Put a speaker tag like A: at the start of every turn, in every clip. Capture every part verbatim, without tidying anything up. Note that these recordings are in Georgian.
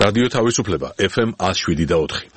A: რადიო თავისუფლება ეფ ემ one oh seven და four.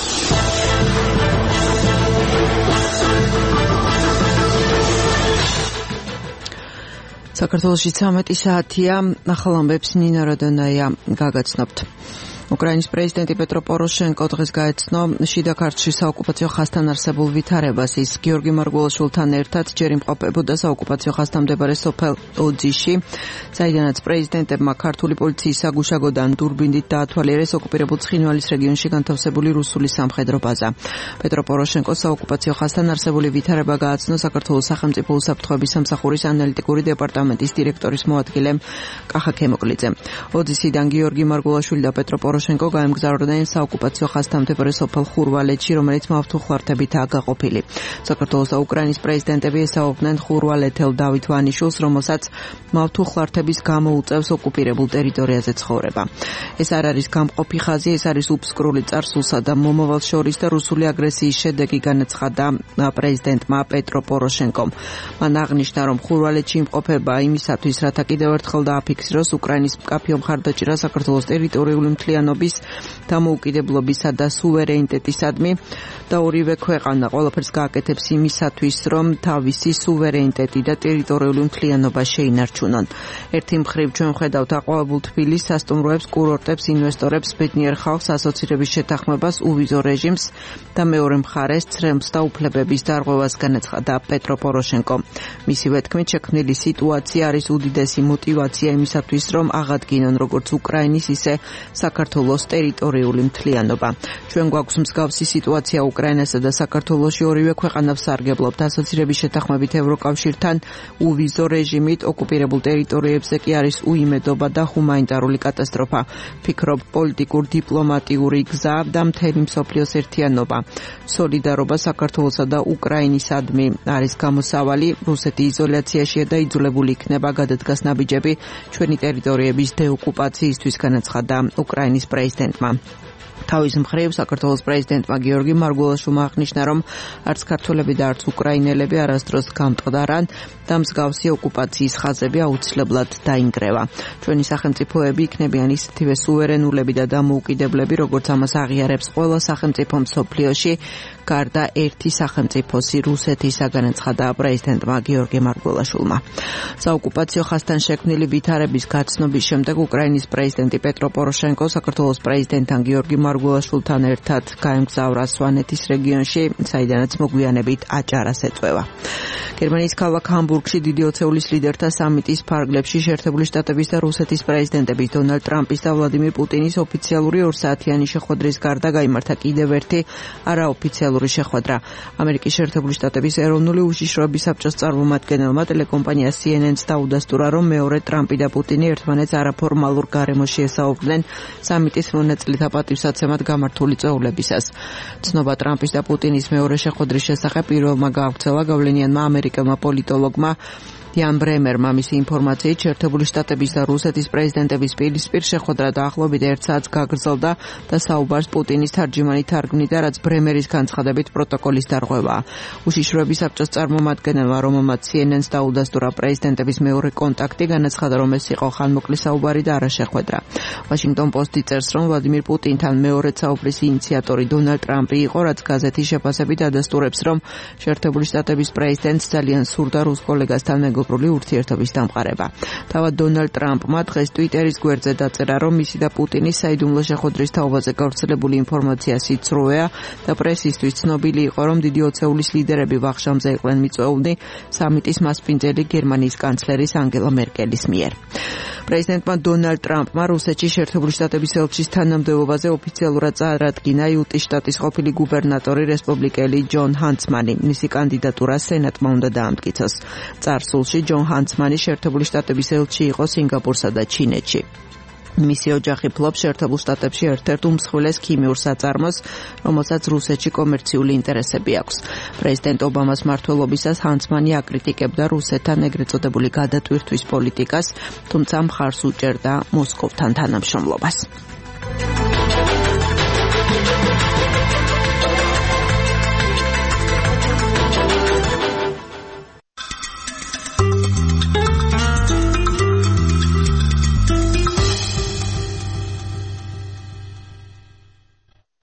B: საქართველოში ცამეტი საათია, ახალ ამბებს ნინა როდონაია გაგაცნობთ. უკრაინის პრეზიდენტი პეტრო პოროშენკო დღეს გაეცნო შიდა ქართლში საოკუპაციო ხაზთან არსებულ ვითარებას. ის გიორგი მარგველაშვილთან ერთად ჯერ იმყოფებოდა საოკუპაციო ხაზთან მდებარე სოფელ ოძიში, საიდანაც პრეზიდენტებმა ქართული პოლიციის საგუშაგოდან დურბინით დაათვალიერეს ოკუპირებულ ცხინვალის რეგიონში განთავსებული რუსული სამხედრო ბაზა. პეტრო პოროშენკო საოკუპაციო ხაზთან არსებული ვითარება გააცნო საქართველოს სახელმწიფო უსაფრთხოების სამსახურის ანალიტიკური დეპარტამენტის დირექტორის მოადგილემ კახა ქემოკლიძემ. ოძისიდან გიორგი მარგველაშვილი და პეტრო პოროშენკო გაემგზავრნენ საოკუპაციო ხაზთან მდებარე სოფელ ხურვალეთში, რომელიც მავთულხლართებითაა გაყოფილი. საქართველოს და უკრაინის პრეზიდენტები ესაუბრნენ ხურვალეთელ დავით ვანიშვილს, რომელსაც მავთულხლართების გამო უწევს ოკუპირებულ ტერიტორიაზე ცხოვრება. ეს არ არის გამყოფი ხაზი, ეს არის უბსკრული წარსულსა და მომავალ შორის და რუსული აგრესიის შედეგი, განაცხადა პრეზიდენტმა პეტრო პოროშენკომ. მან აღნიშნა, რომ ხურვალეთში იმყოფება იმისათვის, რათა კიდევ ერთხელ დააფიქსიროს უკრაინის მკაფიო მხარდაჭერა საქართველოს ტერიტორიული მთლიანობის დამოუკიდებლობისა და სუვერენიტეტისადმი და ორივე ქვეყანა ყველაფერს გააკეთებს იმისათვის, რომ თავისი სუვერენიტეტი და ტერიტორიული მთლიანობა შეინარჩუნონ. ერთი მხრივ ჩვენ ვხედავთ აყვავებულ თბილისს, სასტუმროებს, კურორტებს, ინვესტორებს, ბედნიერ ხალხს, ასოცირების შეთანხმებას, უვიზო რეჟიმს და მეორე მხარეს ცრემლს და უფლებების დარღვევას, განაცხადა პეტრო პოროშენკო. მისივე თქმით, შექმნილი სიტუაცია არის უდიდესი მოტივაცია იმისათვის, რომ აღადგინონ როგორც უკრაინის, ისე საქართველოს ტერიტორიული მთლიანობა. ჩვენ გვაქვს მსგავსი სიტუაცია უკრაინასა და საქართველოში, ორივე ქვეყანა ვსარგებლობთ ასოცირების შეთანხმებით ევროკავშირთან, უვიზო რეჟიმით, ოკუპირებულ ტერიტორიებზე კი არის უიმედობა და ჰუმანიტარული კატასტროფა. ფიქრობ, პოლიტიკურ, დიპლომატიური გზა და მთელი მსოფლიოს ერთიანობა, სოლიდარობა საქართველოსა და უკრაინისადმი არის გამოსავალი. რუსეთი იზოლაციაშია და იძულებული იქნება გადადგას ნაბიჯები ჩვენი ტერიტორიების დეოკუპაციისთვის, განაცხადა უკრაინის პრეზიდენტმა. თავის მხრივ საქართველოს პრეზიდენტმა გიორგი მარგველაშვილმა აღნიშნა, რომ არც ქართველები და არც უკრაინელები არასდროს გამტყდარან და მსგავსი ოკუპაციის ხაზები აუცილებლად დაინგრევა. ჩვენი სახელმწიფოები იქნებიან ისეთივე სუვერენულები და დამოუკიდებლები, როგორც ამას აღიარებს ყველა სახელმწიფო მსოფლიოში, გარდა ერთი სახელმწიფოსი რუსეთისა, განაცხადა პრეზიდენტმა გიორგი მარგველაშვილმა. საოკუპაციო ხაზთან შექმნილი ვითარების გაცნობის შემდეგ უკრაინის პრეზიდენტი პეტრო პოროშენკო საქართველოს პრეზიდენტთან გიორგი მარგველაშვილთან ერთად გაემგზავრა სვანეთის რეგიონში, საიდანაც მოგვიანებით აჭარას ეწვევა. გერმანიის ქალაქ ჰამბურგში დიდი ოცეულის ლიდერთა სამიტის ფარგლებში შეერთებული შტატების და რუსეთის პრეზიდენტების დონალდ ტრამპის და ვლადიმირ პუტინის ოფიციალური ორსაათიანი შეხვედრის გარდა გაიმართა კიდევ ერთი არაოფიციალური შეხვედრა. ამერიკის შეერთებული შტატების ეროვნული უშიშროების საბჭოს წარმომადგენელმა ტელეკომპანია სი ენ ენ-ს დაუდასტურა, რომ მეორე ტრამპი და პუტინი ერთმანეთს არაფორმალურ გარემოში ესაუბრნენ სამიტის მონაწილეთა პატივსაცემად გამართული წვეულებისას. ცნობა ტრამპის და პუტინის მეორე შეხვედრის შესახებ პირველმა გაავრცელა გავლენიანმა ამერიკელმა პოლიტოლოგმა იან ბრემერმა. მისი ინფორმაციით, შეერთებული შტატების და რუსეთის პრეზიდენტების პირისპირ შეხვედრა დაახლოებით ერთ საათს გაგრძელდა და საუბარს პუტინის თარჯიმანი თარგმნიდა, რაც ბრემერის განცხადებით პროტოკოლის დარღვევაა. უშიშროების საბჭოს წარმომადგენელმა, რომელმაც სი ენ ენ-ს დაუდასტურა პრეზიდენტების მეორე კონტაქტი, განაცხადა, რომ ეს იყო ხანმოკლე საუბარი და არა შეხვედრა. ვაშინგტონ პოსტი წერს, რომ ვლადიმირ პუტინთან მეორე საუბრის ინიციატორი დონალდ ტრამპი იყო, რაც გაზეთის შეფასებით ადასტურებს, რომ შეერთებული შტატების პრეზიდენტს ძალიან სურდა რუს კოლეგასთან მეგობრული ურთიერთობის დამყარება. თავად დონალდ ტრამპმა დღეს ტვიტერის გვერდზე დაწერა, რომ მისი და პუტინის საიდუმლო შეხვედრის თაობაზე გავრცელებული ინფორმაცია სიცრუეა და პრესისთვის ცნობილი იყო, რომ დიდი ოცეულის ლიდერები ვახშამზე იყვნენ მიწვეულნი სამიტის მასპინძელი გერმანიის კანცლერის ანგელა მერკელის მიერ. პრეზიდენტმა დონალდ ტრამპმა რუსეთში შეერთებული შტატების ელჩის თანამდებობაზე ოფიციალურად წარადგინა იუტის შტატის ყოფილი გუბერნატორი რესპუბლიკელი ჯონ ჰანცმანი. მისი კანდიდატურა სენატმა უნდა დაამტკიცოს. წარსულში ჯონ ჰანცმანი შეერთებული შტატების ელჩი იყო სინგაპურსა და ჩინეთში. მისი ოჯახი ფლობს შეერთებულ შტატებში ერთ-ერთ უმსხვილეს ქიმიურ საწარმოს, რომელსაც რუსეთში კომერციული ინტერესები აქვს. პრეზიდენტ ობამას მმართველობისას ჰანცმანი აკრიტიკებდა რუსეთთან ეგრეთ წოდებული გადატვირთვის პოლიტიკას, თუმცა მხარს უჭერდა მოსკოვთან თანამშრომლობას.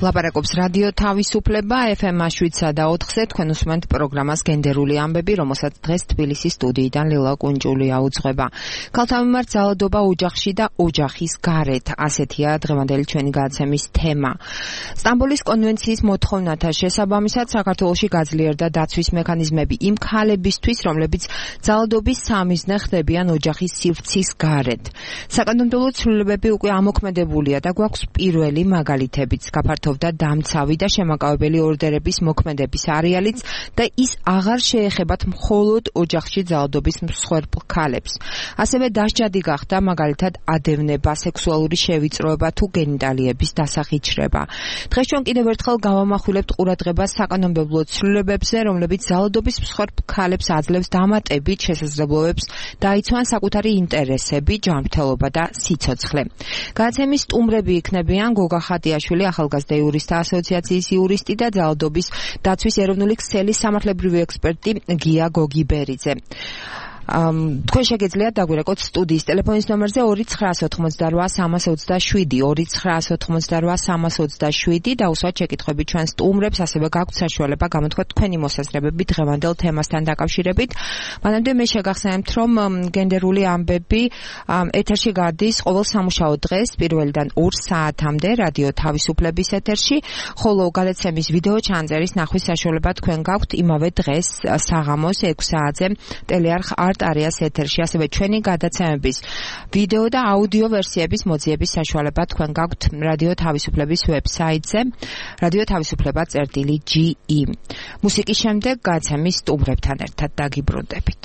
C: ლაპარაკობს რადიო თავისუფლება ეფ ემ შვიდსა და ოთხზე თქვენ უსმენთ პროგრამას გენდერული ამბები, რომელსაც დღეს თბილისის სტუდიიდან ლილა კუნჭულია უძღვება. ქალთა მიმართ ძალადობა ოჯახში და ოჯახის გარეთ, ასეთია დღევანდელი ჩვენი გადაცემის თემა. სტამბოლის კონვენციის მოთხოვნათა შესაბამისად საქართველოში გაძლიერდა დაცვის მექანიზმები იმ ქალებისთვის, რომლებიც ძალადობის სამიზნე ხდებიან ოჯახის სივრცის გარეთ. საკანონმდებლო ცვლილებები უკვე ამოქმედებულია და გვაქვს პირველი მაგალითებიც. გაფართოვდა დამცავი და შემაკავებელი ორდერების მოქმედების არეალიც და ის აღარ შეეხებათ მხოლოდ ოჯახში ძალადობის მსხვერპლ ქალებს. ასევე დასჯადი გახდა მაგალითად ადევნება, სექსუალური შევიწროება თუ გენიტალიების დასახიჩრება. დღეს ჩვენ კიდევ ერთხელ გავამახვილებთ ყურადღებას საკანონმდებლო ცვლილებებზე, რომლებიც ძალადობის მსხვერპლ ქალებს აძლევს დამატებით შესაძლებლობებს დაიცვან საკუთარი ინტერესები, ჯანმრთელობა და სიცოცხლე. გადაცემის სტუმრები იქნებიან გოგა ხატიაშვილი, ახალგაზრდა იურისტთა ასოციაციის იურისტი და ძალადობის დაცვის ეროვნული ქსელის სამართლებრივი ექსპერტი გია გოგიბერიძე. თქვენ შეგეძლიათ დაგვირეკოთ სტუდიის ტელეფონის ნომერზე ორი ცხრაას ოთხმოცდარვა სამას ოცდაშვიდი ორი ცხრაას ოთხმოცდარვა სამას ოცდაშვიდი და უსვათ შეკითხვები ჩვენ სტუმრებს, ასევე გაქვთ საშუალება გამოთქვათ თქვენი მოსაზრებები დღევანდელ თემასთან დაკავშირებით. მანამდე მე შეგახსენებთ, რომ გენდერული ამბები ეთერში გადის ყოველ სამუშაო დღეს პირველიდან ორ საათამდე რადიო თავისუფლების ეთერში, ხოლო გადაცემის ვიდეო ჩანწერის ნახვის საშუალება თქვენ გაქვთ იმავე დღეს საღამოს ექვს საათზე ტელეარხ არტ-არიას ეთერში, ასევე ჩვენი გადაცემების ვიდეო და აუდიო ვერსიების მოძიების საშუალება თქვენ გაქვთ რადიო თავისუფლების ვებსაიტზე რადიო თავისუფლება წერტილი ჯი ი. მუსიკის შემდეგ გადაცემის სტუმრებთან ერთად დაგიბრუნდებით.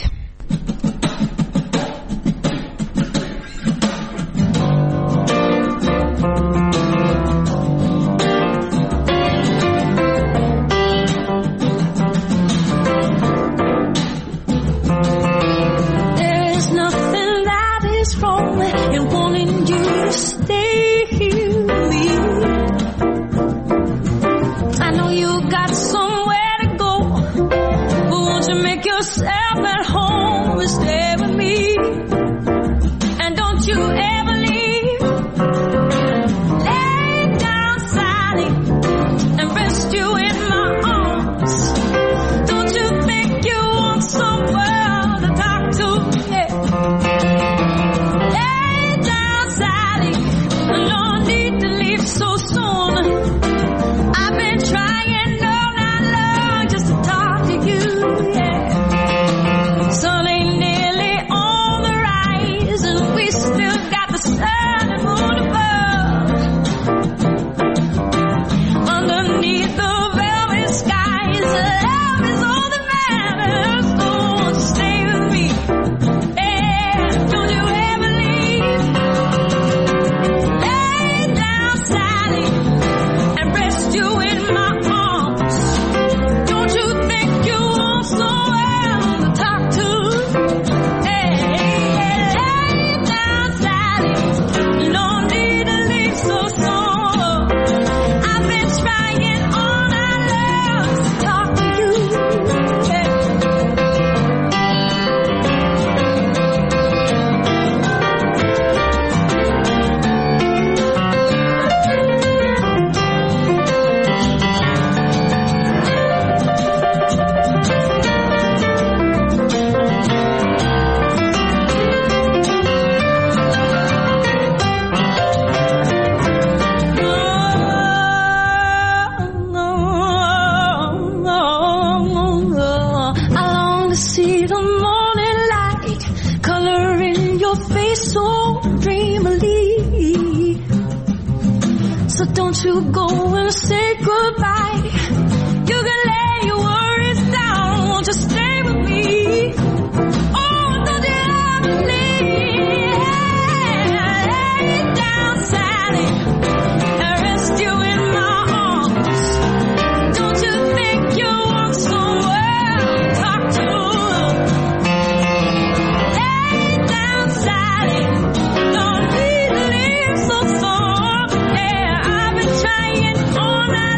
D: All night.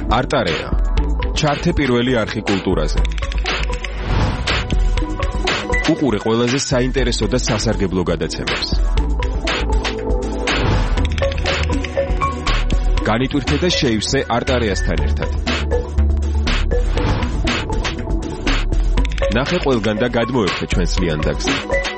D: არტარეა. ჩართე პირველი არხი კულტურაზე. უყურე ყველაზე საინტერესო და სასარგებლო გადაცემებს. განიტვირთე და შეივსე არტარეასთან ერთად. ნახე ყველგან და გადმოერთე ჩვენს ლიანდაგზე.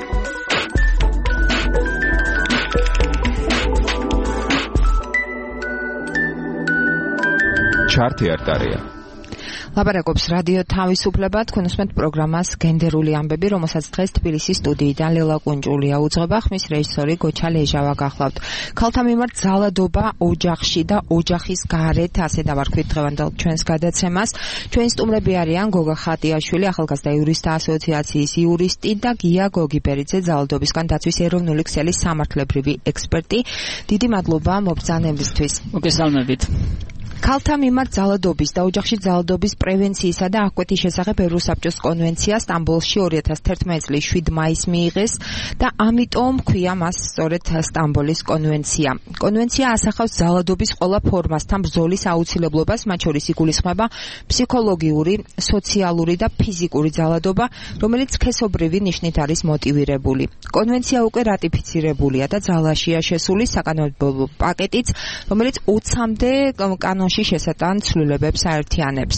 D: ჩართე არტარეა.
C: ლაპარაკობს რადიო თავისუფლება, თქვენ უსმენთ პროგრამას გენდერული ამბები, რომელსაც დღეს თბილისის სტუდიიდან ლელა კუნჭულია უძღვება, ხმის რეჟისორი გოჩა ლეჟავა გახლავთ. ქალთა მიმართ ძალადობა ოჯახში და ოჯახის გარეთ, ასე დავარქვით დღევანდელ ჩვენს გადაცემას. ჩვენი სტუმრები არიან გოგა ხატიაშვილი, ახალგაზრდა იურისტთა ასოციაციის იურისტი და გია გოგიბერიძე, ძალადობისგან დაცვის ეროვნული ქსელის სამართლებრივი ექსპერტი. დიდი მადლობა მობრძანებისთვის.
E: მოგესალმებით.
C: ქალთა მიმართ ძალადობის და ოჯახში ძალადობის პრევენციისა და აღკვეთის შესახებ ევროსაბჭოს კონვენცია სტამბოლში ორი ათას თერთმეტი წლის შვიდ მაისს მიიღეს და ამიტომ ქვია მას სწორედ სტამბოლის კონვენცია. კონვენცია ასახავს ძალადობის ყველა ფორმასთან ბრძოლის აუცილებლობას, მათ შორის იგულისხმება ფსიქოლოგიური, სოციალური და ფიზიკური ძალადობა, რომელიც სქესობრივი ნიშნით არის მოტივირებული. კონვენცია უკვე რატიფიცირებულია და ძალაშია შესული საკანონმდებლო პაკეტიც, რომელიც ოცამდე კანონში შესატან ცვლილებებს აერთიანებს.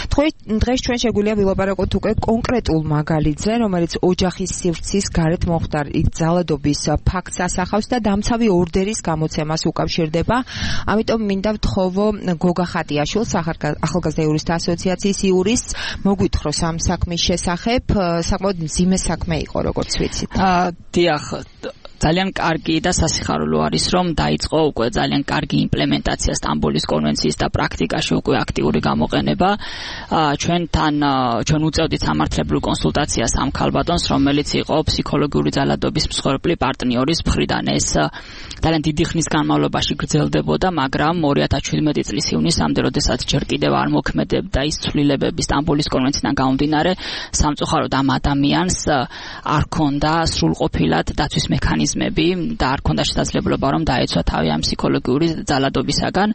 C: დღეს ჩვენ შეგვიძლია ვილაპარაკოთ უკვე კონკრეტულ მაგალითზე, რომელიც ოჯახის სივრცის გარეთ მოხდარ ძალადობის ფაქტს ასახავს და დამცავი ორდერის გამოცემას უკავშირდება. ამიტომ მინდა ვთხოვო გოგა ხატიაშვილს, ახალგაზრდა იურისტთა ასოციაციის იურისტს, მოგვითხროს ამ საქმის შესახებ. საკმაოდ მძიმე საქმე იყო, როგორც ვიცით.
E: დიახ, ძალიან კარგი და სასიხარულო არის, რომ დაიწყო უკვე ძალიან კარგი იმპლემენტაცია სტამბოლის კონვენციის და პრაქტიკაში უკვე აქტიური გამოყენება. ჩვენთან ჩვენ უწევდით სამართლებრივ კონსულტაციას ამ ქალბატონს, რომელიც იყო ფსიქოლოგიური ძალადობის მსხვერპლი პარტნიორის მხრიდან. ეს ძალიან დიდი ხნის განმავლობაში გრძელდებოდა, მაგრამ ორი ათას შვიდმეტი წლის ივნისამდე, როდესაც ჯერ კიდევ არ მოქმედებდა ის ცვლილებები სტამბოლის კონვენციიდან გამომდინარე, სამწუხაროდ ამ ადამიანს არ ჰქონდა სრულყოფილად დაცვის მექანიზმები და არ ჰქონდა შესაძლებლობა, რომ დაეცვა თავი ამ ფსიქოლოგიური ძალადობისაგან.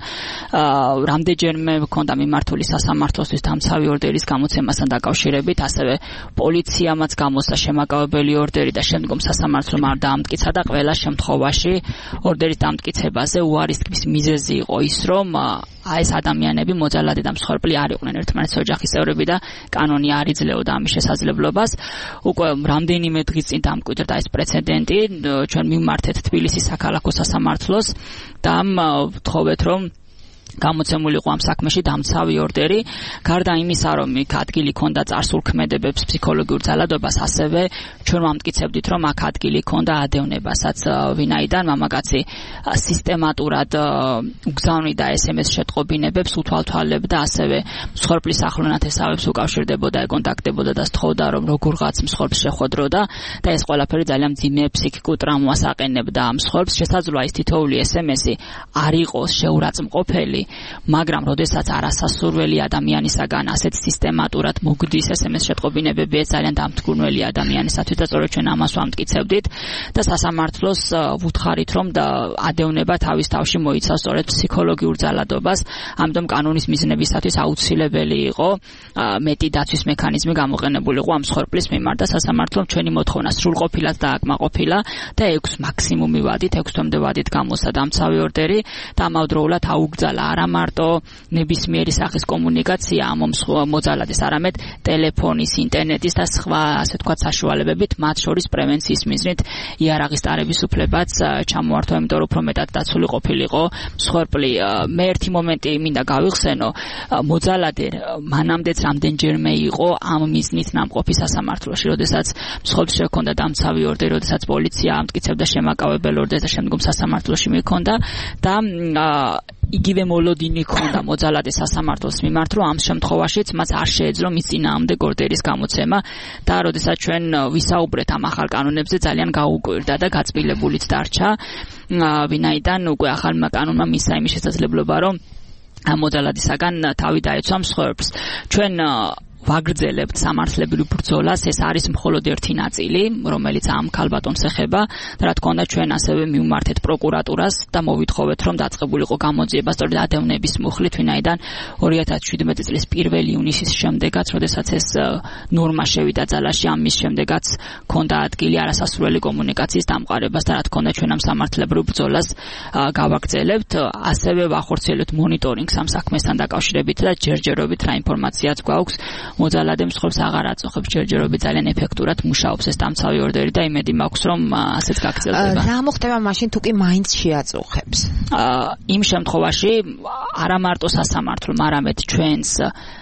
E: რამდენჯერმე ჰქონდა მიმართული სასამართლოსთვის დამცავი ორდერის გამოცემასთან დაკავშირებით, ასევე პოლიციამაც გამოსცა შემაკავებელი ორდერი და შემდგომ სასამართლომ არ დაამტკიცა და ყველა შემთხვევაში ორდერის დამტკიცებაზე უარისკის მიზეზი იყო ის, რომ ეს ადამიანები მოძალადე და მსხვერპლი არ იყვნენ ერთმანეთის ოჯახის წევრები და კანონი არ იძლეოდა ამის შესაძლებლობას. უკვე რამდენიმე დღის წინ დამკვიდრდა ეს პრეცედენტი, ჩვენ მიმართეთ თბილისის საქალაქო სასამართლოს და ვთხოვეთ, რომ გამოცემული იყო ამ საქმეში დამცავი ორდერი. გარდა იმისა, რომ იქ ადგილი ჰქონდა წარსულ ქმედებებს ფსიქოლოგიურ ძალადობას, ასევე ჩვენ ვამტკიცებდით, რომ აქ ადგილი ჰქონდა ადევნებასაც, ვინაიდან მამაკაცი სისტემატურად უგზავნიდა ეს ემ ეს შეტყობინებებს, უთვალთვალებდა, ასევე მსხვერპლის ახლონათესავებს უკავშირდებოდა, ეკონტაქტებოდა და სთხოვდა, რომ როგორღაც მსხვერპლს შეხვედროდა და ეს ყველაფერი ძალიან მძიმე ფსიქიკურ ტრაუმას აყენებდა ამ მსხვერპლს. შესაძლოა ის თითოეული ეს ემ ესი არ იყოს შეურაცხმყოფელი, მაგრამ როდესაც არასასურველი ადამიანისაგან ასეთ სისტემატურად მოგდის ეს ემ ეს შეტყობინებები, ეს ძალიან დამთგუნველი ადამიანისათვის და სწორედ ჩვენ ამას ვამტკიცებდით და სასამართლოს ვუთხარით, რომ ადევნება თავის თავში მოიცავს სწორედ ფსიქოლოგიურ ძალადობას. ამიტომ კანონის მიზნებისათვის აუცილებელი იყო მეტი დაცვის მექანიზმი გამოყენებულიყო ამ მსხვერპლის მიმართ და სასამართლომ ჩვენი მოთხოვნა სრულყოფილად დააკმაყოფილა და ექვს მაქსიმუმი ვადით, ექვს თვემდე ვადით გამოსცა დამცავი ორდერი და ამავდროულად აუგზალა არა მარტო ნებისმიერი სახის კომუნიკაცია ამ მოძალადის, არამედ ტელეფონის, ინტერნეტის და სხვა ასე თქვა საშუალებებით, მათ შორის პრევენციის მიზნით იარაღის ტარების უფლებაც ჩამოართვა, იმიტომ რომ უფრო მეტად დაცული ყოფილიყო მსხვერპლი. მე ერთი მომენტი მინდა გავიხსენო, მოძალადე მანამდეც რამდენჯერმე იყო ამ მიზნით ნამყოფი სასამართლოში, როდესაც მსხვერპლს შექონდა დამცავი ორდერი, როდესაც პოლიცია ამტკიცებდა შემაკავებელ ორდერს და შემდგომ სასამართლოში მიქონდა და იგივე მოლოდინი ჰქონდა მოძალადეს სასამართლოს მიმართ, რომ ამ შემთხვევაშიც მას არ შეეძლო მის წინააღმდეგ ორდერის გამოცემა და როდესაც ჩვენ ვისაუბრეთ ამ ახალ კანონებზე, ძალიან გაუკვირდა და გაწმილებულიც დარჩა, ვინაიდან უკვე ახალმა კანონმა მისცა იმის შესაძლებლობა, რომ ამ მოძალადისაგან თავი დაეცვა მსხვერპლს. ჩვენ ვაგრძელებთ სამართლებრივ ბრძოლას, ეს არის მხოლოდ ერთი ნაწილი, რომელიც ამ ქალბატონს ეხება და რა თქმა უნდა ჩვენ ასევე მივმართეთ პროკურატურას და მოვითხოვეთ რომ დაწყებულიყო გამოძიება სწორედ ადევნების მუხლით, ვინაიდან ორი ათას შვიდმეტი წლის პირველი ივნისის შემდეგაც, როდესაც ეს ნორმა შევიდა ძალაში, ამის შემდეგაც ქონდა ადგილი არასასურველი კომუნიკაციის დამყარებას და რა თქმა უნდა ჩვენ ამ სამართლებრივ ბრძოლას გავაგრძელებთ, ასევე ვახორციელებთ მონიტორინგს ამ საქმესთან დაკავშირებით და ჯერჯერობით რა ინფორმაციაც გვაქვს, მოძალადე მსხვერპლს აღარ აწუხებს, ჯერჯერობით ძალიან ეფექტურად მუშაობს ეს დამცავი ორდერი და იმედი მაქვს რომ ასეც გაგრძელდება.
C: რა მოხდება მაშინ თუ კი მაინც შეაწუხებს?
E: იმ შემთხვევაში არა მარტო სასამართლომ, არამედ ჩვენს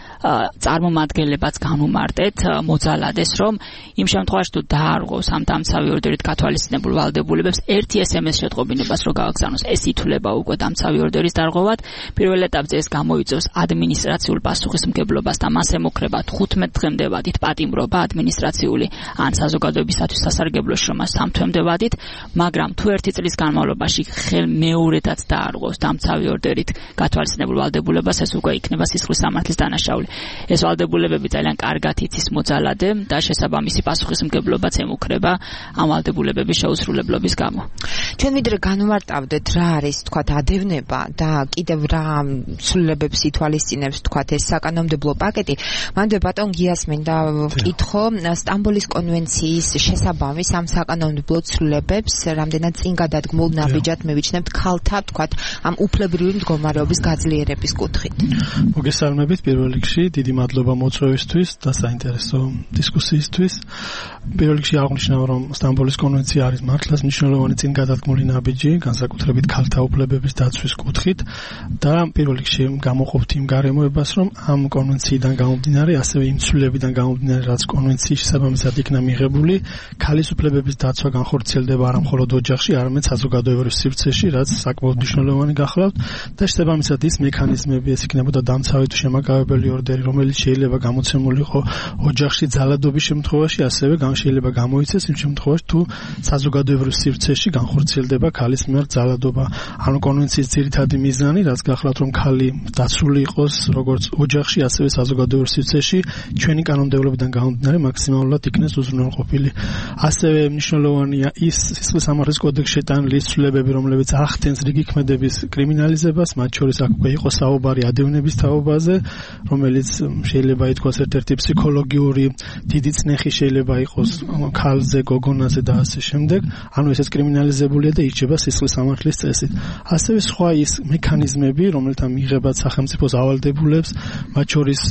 E: წარმომადგენლებაც განუმარტეთ მოძალადეს, რომ იმ შემთხვევაში თუ დაარღვევს ამ დამცავი ორდერით გათვალისწინებულ ვალდებულებებს ერთი ეს em es შეტყობინებას რო გააგზავნოს, ეს ითვლება უკვე დამცავი ორდერის დარღვევად. პირველ ეტაპზე ეს გამოიწვევს ადმინისტრაციულ პასუხისმგებლობას და მას ემუქრება თხუთმეტ დღემდე ვადით პატიმრობა ადმინისტრაციული ან საზოგადოებისათვის სასარგებლო შრომა სამ თვემდე ვადით, მაგრამ თუ ერთი წლის განმავლობაში ხელ მეორედაც დაარღვევს დამცავი ორდერით გათვალისწინებულ ვალდებულებას, ეს უკვე იქნება სისხლის სამართლის დანაშაული. ეს ვალდებულებები ძალიან კარგად იცის მოძალადე და შესაბამისი პასუხისმგებლობაც ემუქრება ამ ვალდებულებების შეუსრულებლობის გამო.
C: ჩვენ ვიდრე განვარტავდეთ რა არის თქვათ ადევნება და კიდევ რა ცვლილებებს ითვალისწინებს თქვათ ეს საკანონმდებლო პაკეტი, მანდ ბატონ გიას მინდა ვკითხო სტამბოლის კონვენციის შესაბამის ამ საკანონმდებლო ცვლილებებს რამდენად წინ გადადგმულ ნაბიჯად მივიჩნევთ ქალთა თქვათ ამ უფლებრივი მდგომარეობის გაძლიერების კუთხით.
F: მოგესალმებით პირველ რიგში, დიდი მადლობა მოწვევისთვის და საინტერესო დისკუსიისთვის. პირველ რიგში აღნიშნავ, რომ სტამბოლის კონვენცია არის მართლაც მნიშვნელოვანი წინ გადადგმული ნაბიჯი, განსაკუთრებით ქალთა უფლებების დაცვის კუთხით და პირველ რიგში გამოყოფთ იმ გარემოებას, რომ ამ კონვენციიდან გამომდინარე, ასევე იმ ცვლილებიდან გამომდინარე, რაც კონვენციის შესაბამისად იქნა მიღებული, ქალის უფლებების დაცვა განხორციელდება არა მხოლოდ ოჯახში, არამედ საზოგადოებრივ სივრცეში, რაც საკმაოდ მნიშვნელოვანი გახლავთ და შესაბამისად ის მექანიზმები, ეს იქნებოდა დამცავი თუ შემაკავებელი ორდერი, რომელიც შეიძლება გამოცემულიყო ოჯახში ძალადობის შემთხვევაში, ასევე შეიძლება გამოიცეს იმ შემთხვევაში, თუ საზოგადოებრივ სივრცეში განხორციელდება ქალის მიერ ძალადობა. ანუ კონვენციის ძირითადი მიზანი, რაც გახლავთ, რომ ქალი დაცული იყოს როგორც ოჯახში, ასევე საზოგადოებრივ სივრცეში, ჩვენი კანონმდებლობიდან გამომდინარე მაქსიმალურად იქნეს უზრუნველყოფილი. ასევე მნიშვნელოვანია ის სისხლის სამართლის კოდექსში შეტანილი ცვლილებები, რომლებიც ახდენს რიგი ქმედების კრიმინალიზებას, მათ შორის აქ უკვე იყო საუბარი ადევნების თაობაზე, რომელიც შეიძლება ითქვას ერთ-ერთი ფსიქოლოგიური დიდი წნეხი შეიძლება იყოს ქალზე, გოგონაზე და ასე შემდეგ. ანუ ესეც კრიმინალიზებულია და იჭება სისხლის სამართლის წესით. ასევე სხვა ის მექანიზმები, რომელთა მიღებაც სახელმწიფოს ავალდებულებს, მათ შორის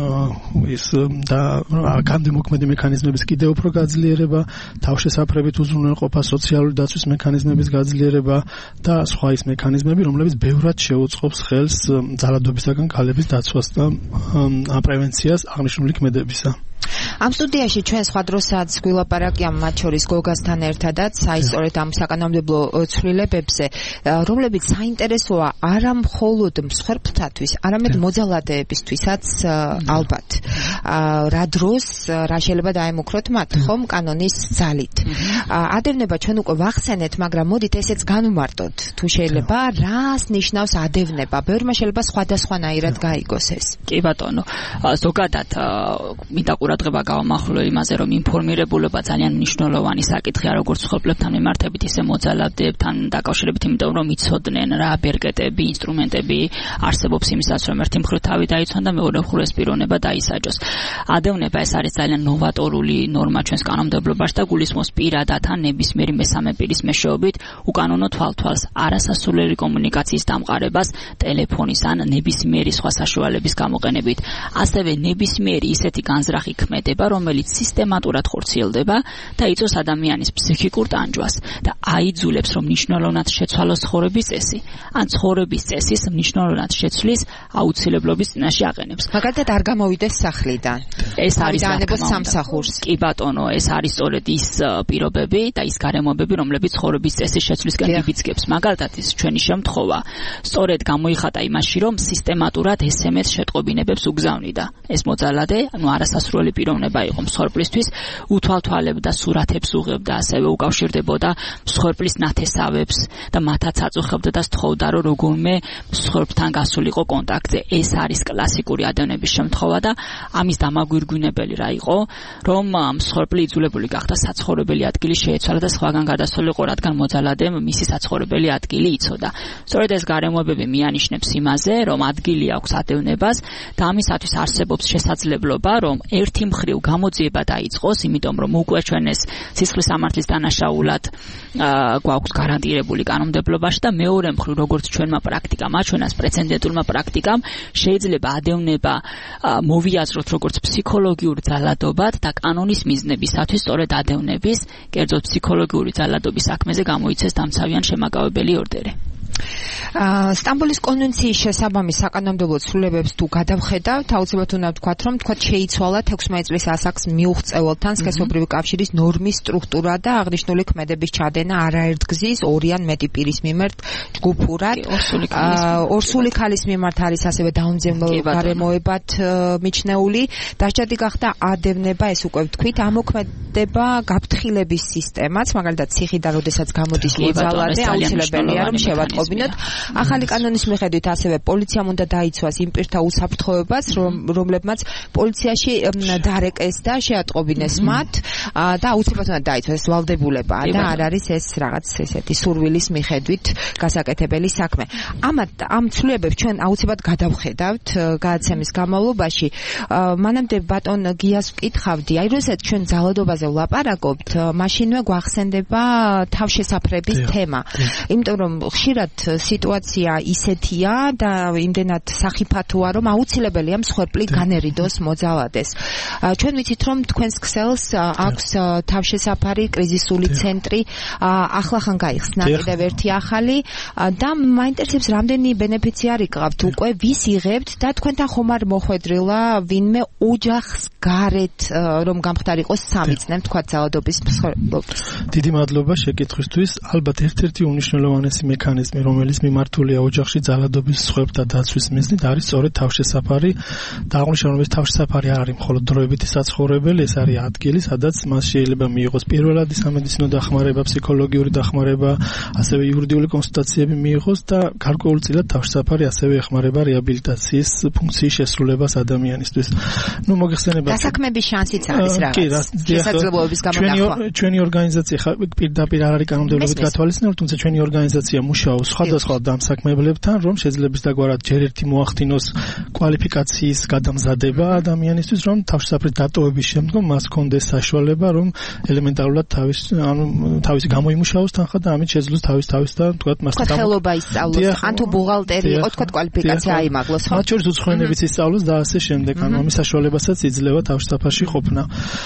F: ის და განდემოქმედი მექანიზმების კიდევ უფრო გაძლიერება, თავშესაფრებით უზრუნველყოფა, სოციალური დაცვის მექანიზმების გაძლიერება და სხვა ის მექანიზმები, რომლებიც ბევრად შეუწყობს ხელს ძალადობისაგან ქალების დაცვას და პრევენციას აღნიშნული ქმედებისა.
C: ამ სტუდიაში ჩვენ სხვა დროსაც გვილაპარაკია მათ შორის გოგასთან ერთადაც, აი სწორედ ამ საკანონმდებლო ცვლილებებზე, რომლებიც საინტერესოა არა მხოლოდ მსხვერპლთათვის, არამედ მოძალადეებისთვისაც ალბათ. რა დროს რა შეიძლება დაემუქროთ მათ, ხომ კანონის ძალით. ადევნება ჩვენ უკვე ვახსენეთ, მაგრამ მოდით ესეც განვმარტოთ, თუ შეიძლება რას ნიშნავს ადევნება. ბევრმა შეიძლება სხვადასხვანაირად გაიგოს ეს.
E: კი ბატონო, ზოგადად მინდა ყურადღება გავამახვილო იმაზე, რომ ინფორმირებულობა ძალიან მნიშვნელოვანი საკითხია, როგორც მსხვერპლებთან მიმართებით, ისე მოძალადეებთან დაკავშირებით, იმიტომ რომ იცოდნენ რა ბერკეტები, ინსტრუმენტები არსებობს იმისას, რომ ერთი მხრივ თავი დაიცვან და მეორე მხრივ ეს პიროვნება დაისაჯოს. ადევნება ეს არის ძალიან ნოვატორული ნორმა ჩვენს კანონმდებლობაში და გულისხმობს პირადად ან ნებისმიერი მესამე პირის მეშვეობით უკანონო თვალთვალს არასასურველი კომუნიკაციის დამყარებას ტელეფონის ან ნებისმიერი სხვა საშუალების გამოყენებით. ასევე ნებისმიერი ისეთი განზრახი ქმედება, რომელიც სისტემატურად ხორციელდება და იწვევს ადამიანის ფსიქიკურ ტანჯვას და აიძულებს, რომ მნიშვნელოვნად შეცვალოს ცხოვრების წესი, ან ცხოვრების წესის მნიშვნელოვნად შეცვლის აუცილებლობის წინაშე აყენებს.
C: მაგალითად არ გამოვიდეს სახლიდან.
E: ეს არის
C: დაანებოს სამსახურს.
E: კი ბატონო, ეს არის სწორედ ის პირობები და ის გარემოებები, რომლებიც ცხოვრების წესის შეცვლისკენ იბიძგებს. მაგალითად, ის ჩვენი შემთხვევა სწორედ გამოიხატა იმაში, რომ სისტემატურად ეს em es შეტყობინებებს უგზავნიდა. ეს მოძალადე, ანუ არასასურველი პიროვნება არჩევნება იყო მსხვერპლისთვის, უთვალთვალებდა სურათებს უღებდა, ასევე უკავშირდებოდა მსხვერპლის ნათესავებს და მათაც აწუხებდა და სთხოვდა, რომ როგორმე მსხვერპლთან გასულიყო კონტაქტზე. ეს არის კლასიკური ადევნების შემთხვევა და ამის დამაგვირგვინებელი რა იყო, რომ მსხვერპლი იძულებული გახდა საცხოვრებელი ადგილი შეეცვალა და სხვაგან გადასულიყო, რადგან მოძალადემ მისი საცხოვრებელი ადგილი იცოდა. სწორედ ეს გარემოებები მიანიშნებს იმაზე, რომ ადგილი აქვს ადევნებას და ამისათვის არსებობს შესაძლებლობა, რომ ერთი მხრივ გამოძიება დაიწყოს, იმიტომ რომ უკვე ჩვენ ეს სისხლის სამართლის დანაშაულად გვაქვს გარანტირებული კანონმდებლობაში და მეორე მხრივ, როგორც ჩვენმა პრაქტიკამ აჩვენას, პრეცედენტულმა პრაქტიკამ შეიძლება ადევნება მოვიაზროთ როგორც ფსიქოლოგიურ ძალადობად და კანონის მიზნებისათვის სწორედ ადევნების, კერძოდ ფსიქოლოგიური ძალადობის საქმეზე გამოიცეს დამცავი ან შემაკავებელი ორდერი.
C: სტამბოლის კონვენციის შესაბამის საკანონმდებლო ცვლილებებს თუ გადავხედავთ, აუცილებლად უნდა ვთქვათ, რომ თქვათ შეიცვალა ექვსმეტ წლის ასაკს მიუღწეველთან სქესობრივი კავშირის ნორმის სტრუქტურა და აღნიშნული ქმედების ჩადენა არაერთგზის ორი ან მეტი პირის მიმართ ჯგუფურად. ორსული ქალის მიმართ არის ასევე დაუნძემლო გარემოებად მიჩნეული. დასჯადი გახდა ადევნება, ეს უკვე ვთქვით, ამოქმედება გაფრთხილების სისტემაც, მაგალითად ციხიდან როდესაც გამოდის მოძალადე, აუცილებელია რომ შევატყობინოთ. ახალი კანონის მიხედვით ასევე პოლიციამ უნდა დაიცვას იმ პირთა უსაფრთხოებას, რომლებმაც პოლიციაში დარეკეს და შეატყობინეს მათ და აუცილებლად უნდა დაიცვას ვალდებულებაა და არ არის ეს რაღაც ესეთი სურვილის მიხედვით გასაკეთებელი საქმე. ამათ ამ ცვლილებებს ჩვენ აუცილებლად გადავხედავთ გადაცემის განმავლობაში. მანამდე ბატონ გიას ვკითხავდი, აი როდესაც ჩვენ ძალადობაზე ვლაპარაკობთ, მაშინვე გვახსენდება თავშესაფრების თემა. იმიტომ რომ ხშირად სიტუაცია ისეთია და იმდენად სახიფათოა, რომ აუცილებელია მსხვერპლი განერიდოს მოძალადეს. ჩვენ ვიცით, რომ თქვენს ქსელს აქვს თავშესაფარი, კრიზისული ცენტრი, ახლახან გაიხსნა კიდევ ერთი ახალი და მაინტერესებს, რამდენი ბენეფიციარი გყავთ უკვე, ვის იღებთ და თქვენთან ხომ არ მოხვედრილა ვინმე ოჯახს გარეთ, რომ გამხდარიყოს სამი წნე, თქვა ძალადობის მსხვერპლობის.
F: დიდი მადლობა შეკითხვისთვის. ალბათ ერთ-ერთი უმნიშვნელოვანესი მექანიზმი, რომელიც მიმართულია ოჯახში ძალადობის მსხვერპლთა დაცვის მიზნით, არის სწორედ თავშესაფარი და აღნიშნულ რომ ეს თავშესაფარი არ არის მხოლოდ დროებითი საცხოვრებელი, ეს არის ადგილი, სადაც მას შეიძლება მიიღოს პირველადი სამედიცინო დახმარება, ფსიქოლოგიური დახმარება, ასევე იურიდიული კონსულტაციები მიიღოს და გარკვეულწილად თავშესაფარი ასევე ეხმარება რეაბილიტაციის ფუნქციის შესრულებას ადამიანისთვის. ნუ მოგეხსენებათ
C: დასაქმების შანსიც არის რაღაც შესაძლებლობების გამონახვა.
F: ჩვენი ორგანიზაცია პირდაპირ არ არის კანონმდებლობით გათვალისწინებული, თუმცა ჩვენი ორგანიზაცია მუშაობს სხვადასხვა დამსაქმებლებთან, რომ შეძლებლის დაგვარად ჯერ ერთი მოახდინოს კვალიფიკაციის გადამზადება ადამიანისთვის, რომ თავშესაფრის დატოვების შემდგომ მას ჰქონდეს საშუალება, რომ ელემენტარულად თავის ანუ თავისი გამოიმუშაოს თანხა და ამით შეძლოს თავის თავის და თქვათ მასთან
C: ხელობა ისწავლოს, ან თუ ბუღალტერი იყო, თქვათ კვალიფიკაცია აიმაღლოს, ხო?
F: მათ შორის უცხოენების ისწავლოს და ასე შემდეგ, ანუ ამის საშუალებასაც იძლევა თავშესაფარში ყოფნა.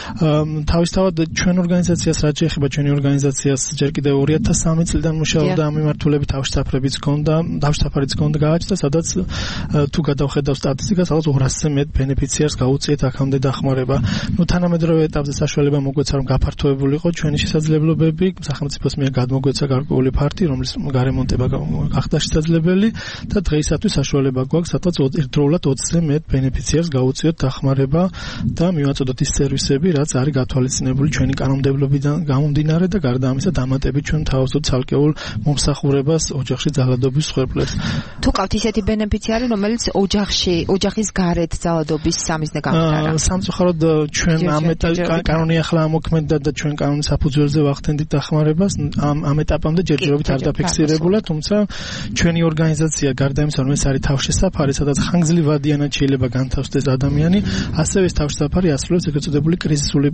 F: თავისთავად ჩვენ ორგანიზაციას რაც შეეხება, ჩვენი ორგანიზაციას ჯერ კიდევ ორი ათას სამი წლიდან მუშაობდა ამ მიმართულებით, თავშესაფრებიც ჰქონდა, თავშესაფარიც ჰქონდა გააჩნდა, სადაც თუ გადავხედავ სტატისტიკას, ალბათ ორასზე მეტ ბენეფიციარს გაუწიეთ აქამდე დახმარება. ნუ თანამედროვე ეტაპზე საშუალება მოგვეცა, რომ გაფართოებულიყო ჩვენი შესაძლებლობები, სახელმწიფოს მიერ გადმოგვეცა გარკვეული ფარტი, რომლის გარემონტება გახდა შესაძლებელი და დღეისათვის საშუალება გვაქვს, სადაც ერთდროულად ოცზე მეტ ბენეფიციარს გაუწიოთ დახმარება და მივაწოდოთ ის სერვისები, რაც არის გათვალისწინებული ჩვენი კანონმდებლობიდან გამომდინარე და გარდა ამისა დამატებით ჩვენ თავაზობთ ცალკეულ მომსახურებას ოჯახში ძალადობის მსხვერპლებს.
C: თუ ყავთ ისეთი ბენეფიციარი, რომელიც ოჯახში, ოჯახის გარეთ ძალადობის სამიზნე გამხდარა.
F: სამწუხაროდ ჩვენ ამ კანონი ახლა ამოქმედდა და ჩვენ კანონის საფუძველზე ვახდენდით დახმარებას. ამ ამ ეტაპამდე ჯერჯერობით არ დაფიქსირებულა, თუმცა ჩვენი ორგანიზაცია გარდა იმისა, რომ ეს არის თავშესაფარი, სადაც ხანგრძლივადიანად შეიძლება განთავსდეს ადამიანი, ასევე ეს თავშესაფარი ასრულებს ეგრეთ წოდებული კრიზისული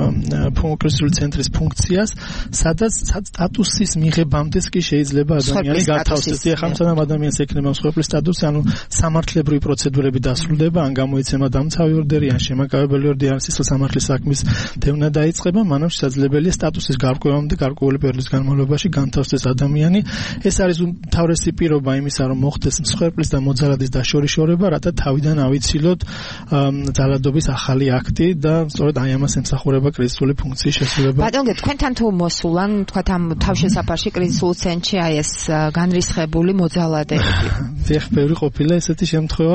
F: კრიზისული ცენტრის ფუნქციას, სადაც სტატუსის მიღებამდე კი შეიძლება ადამიანი გათავსდეს. ეხლა სანამ ადამიანს ექნება მსხვერპლის სტატუსი, ანუ სამართლებრივი პროცედურები დასრულდება, ან გამოიცემა დამცავი ორდერი, ან შემაკავებელი ორდერი, ან სისხლის სამართლის საქმის დევნა დაიწყება, მანამ შესაძლებელია სტატუსის გარკვევამდე გარკვეული პერიოდის განმავლობაში განთავსდეს ადამიანი. ეს არის უმთავრესი პირობა იმისა, რომ მოხდეს მსხვერპლის და მოძალადის დაშორიშორება, რათა თავიდან ავიცილოთ ძალადობის ახალი აქტი და სწორედ აი ამას ემსახურება კრიზისული ფუნქციის შესრულება.
C: ბატონო, თქვენთან თუ მოსულან, თქვათ ამ თავშესაფარში კრიზისულ ცენტრში აი ეს განრისხებული მოძალადეები.
F: დიახ, ბევრი ყოფილა ესეთი შემთხვევა.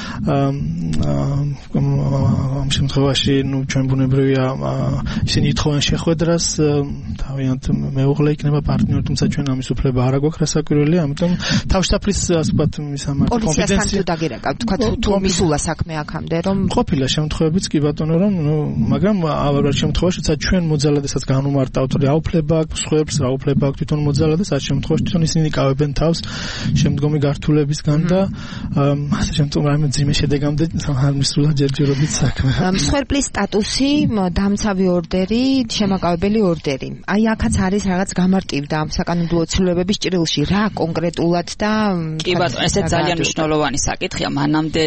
F: ამ შემთხვევაში, ნუ ჩვენ ბუნებრივია ისინი ითხოვენ შეხვედრას, თავიანთ მეუღლე იქნება პარტნიორი, თუმცა ჩვენ ამის უფლება არ აქვს რასაკვირველია, ამიტომ თავშესაფრის ასე ვთქვათ მისამართი
C: კომპეტენცია პოლიციასთან თუ დაგირეკავთ, თქვათ თუ მისულა საქმე აქამდე, რომ
F: ყოფილა შემთხვევებიც კი ბატონო, რომ ნუ მაგრამ ამ შემთხვევაში ჩვენ მოძალადესაც განუმარტავთ რა უფლება აქვს, სხვებს რა უფლება აქვს თვითონ მოძალადეს, ამ შემთხვევაში თვითონ ისინი იკავებენ თავს შემდგომი გართულებისგან და ასე შემთხვევაში რაიმე ძიმე შედეგამდე არ მისულა ჯერჯერობით საქმე.
C: მსხვერპლის სტატუსი, დამცავი ორდერი, შემაკავებელი ორდერი. აი აქაც არის რაღაც გამარტივდა ამ საკანონმდებლო ცვლილებების ჭრილში, რა კონკრეტულად და
E: კი ბატონო, ეს ძალიან მნიშვნელოვანი საკითხია. მანამდე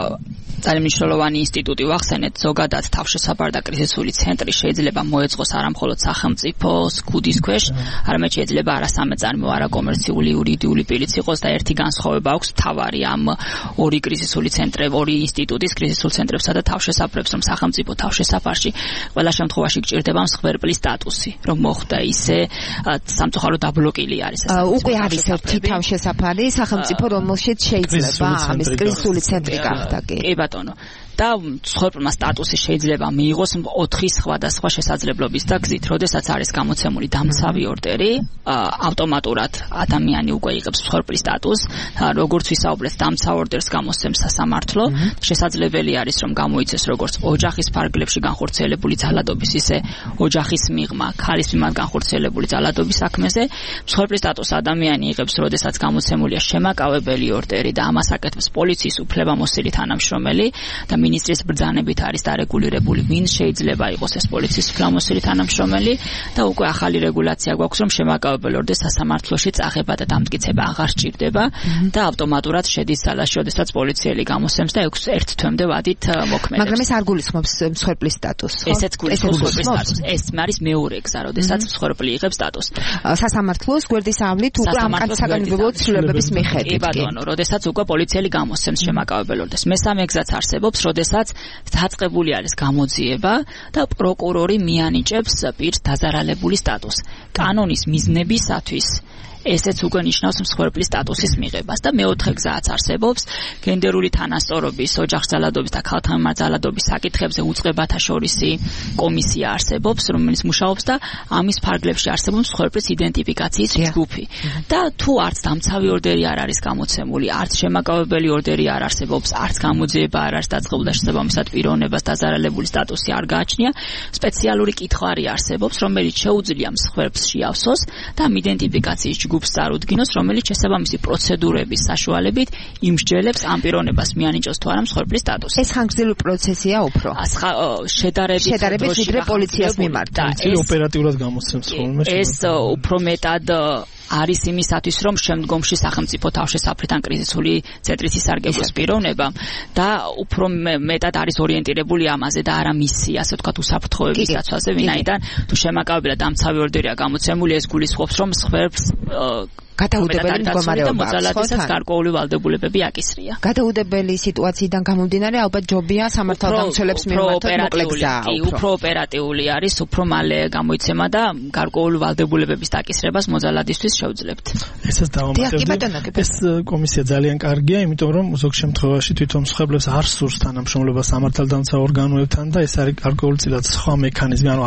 E: ძალიან მნიშვნელოვანი ინსტიტუტი ვახსენეთ, ზოგადად თავშესაფარ და კრიზისული ცენტრი შეიძლება მოეწყოს არა მხოლოდ სახელმწიფოს ქუდის ქვეშ, არამედ შეიძლება არასამეწარმეო, არაკომერციული იურიდიული პირიც იყოს და ერთი განსხვავება აქვს მთავარი ამ ორი კრიზისული ცენტრები, ორი ინსტიტუტის კრიზისულ ცენტრებსა და თავშესაფრებს, რომ სახელმწიფო თავშესაფარში ყველა შემთხვევაში გჭირდება მსხვერპლის სტატუსი, რომ მოხდა ისე სამწუხარო დაბლოკილი არის ეს.
C: უკვე არის ერთი თავშესაფარი სახელმწიფო, რომელშიც შეიძლება ამის კრიზისული ცენტრი გახდა კი.
E: კი ბატონო. და მსხვერპლმა სტატუსი შეიძლება მიიღოს ოთხი სხვადასხვა შესაძლებლობის და გზით. როდესაც არის გამოცემული დამცავი ორდერი, ავტომატურად ადამიანი უკვე იღებს მსხვერპლის სტატუსს. როგორც ვისაუბრეთ, დამცავ ორდერს გამოსცემს სასამართლო. შესაძლებელი არის, რომ გამოიცეს როგორც ოჯახის ფარგლებში განხორციელებული ძალადობის, ისე ოჯახის მიღმა ქალის მიმართ განხორციელებული ძალადობის საქმეზე. მსხვერპლის სტატუსს ადამიანი იღებს, როდესაც გამოცემულია შემაკავებელი ორდერი და ამას აკეთებს პოლიციის უფლებამოსილი თანამშრომელი და მინისტრის ბრძანებით არის დარეგულირებული, ვინ შეიძლება იყოს ეს პოლიციის უფლებამოსილი თანამშრომელი და უკვე ახალი რეგულაცია გვაქვს, რომ შემაკავებელ ორდერს სასამართლოში წაღება და დამტკიცება აღარ სჭირდება და ავტომატურად შედის ძალაში, როდესაც პოლიციელი გამოსცემს და ერთ თვემდე ვადით მოქმედებს.
C: მაგრამ ეს არ გულისხმობს მსხვერპლის სტატუსს, ხო?
E: ესეც გულისხმობს მსხვერპლის სტატუსს. ეს არის მეორე გზა, როდესაც მსხვერპლი იღებს სტატუსს.
C: სასამართლოს გვერდის ავლით უკვე ამ საკანონმდებლო ცვლილებების მიხედვით.
E: კი ბატონო, როდესაც უკვე პოლიციელი გამოსცემს შემაკავებელ ორდერს. მესამე გზაც არსებობს, როდესაც დაწყებული არის გამოძიება და პროკურორი მიანიჭებს პირს დაზარალებული სტატუსს. კანონის მიზნებისათვის ესეც უკვე ნიშნავს მსხვერპლის სტატუსის მიღებას და მეოთხე გზაც არსებობს, გენდერული თანასწორობის, ოჯახის ძალადობის და ქალთან მიმართ ძალადობის საკითხებზე უწყებათა შორისი კომისია არსებობს, რომელიც მუშაობს და ამის ფარგლებში არსებობს მსხვერპლის იდენტიფიკაციის ჯგუფი. და თუ არც დამცავი ორდერი არ არის გამოცემული, არც შემაკავებელი ორდერი არ არსებობს, არც გამოძიება არ არის დაწყებული და შესაბამისად პიროვნებას დაზარალებული სტატუსი არ გააჩნია, სპეციალური კითხვარი არსებობს, რომელიც შეუძლია მსხვერპლს შეავსოს და ამ იდენტიფიკაციის ჯგუფს წარუდგინოს, რომელიც შესაბამისი პროცედურების საშუალებით იმსჯელებს ამ პიროვნებას მიანიჭოს თუ არა მსხვერპლის სტატუსი.
C: ეს ხანგრძლივი პროცესია უფრო.
E: შედარებით
C: შედარებით ვიდრე პოლიციას მიმართ.
F: ეს ოპერატიულად გამოსცემს ხოლმე.
E: ეს უფრო მეტად არის იმისათვის, რომ შემდგომში სახელმწიფო თავშესაფრთან კრიზისული ცენტრის ისარგებლოს პიროვნება და უფრო მეტად არის ორიენტირებული ამაზე და არა მისი, ასე ვთქვათ, უსაფრთხოების დაცვაზე, ვინაიდან თუ შემაკავებელი და დამცავი ორდერია გამოცემული, ეს გულისხმობს, რომ მსხვერპლს
C: გადაუდებელი მდგომარეობა
E: მოძალადესაც გარკვეული ვალდებულებები აკისრია.
C: გადაუდებელი სიტუაციიდან გამომდინარე, ალბათ ჯობია სამართალდამცველებს მიმართოთ მოკლე გზა.
E: უფრო ოპერატიული არის, უფრო მალე გამოიცემა და გარკვეული ვალდებულებების დაკისრებას მოძალადისთვის შეუძლებთ.
F: ესაც დავამატებდი. ეს კომისია ძალიან კარგია, იმიტომ რომ ზოგ შემთხვევაში თვითონ მსხვერპლებს არ სურს თანამშრომლობა სამართალდამცავ ორგანოებთან და ეს არის გარკვეულწილად სხვა მექანიზმი, ანუ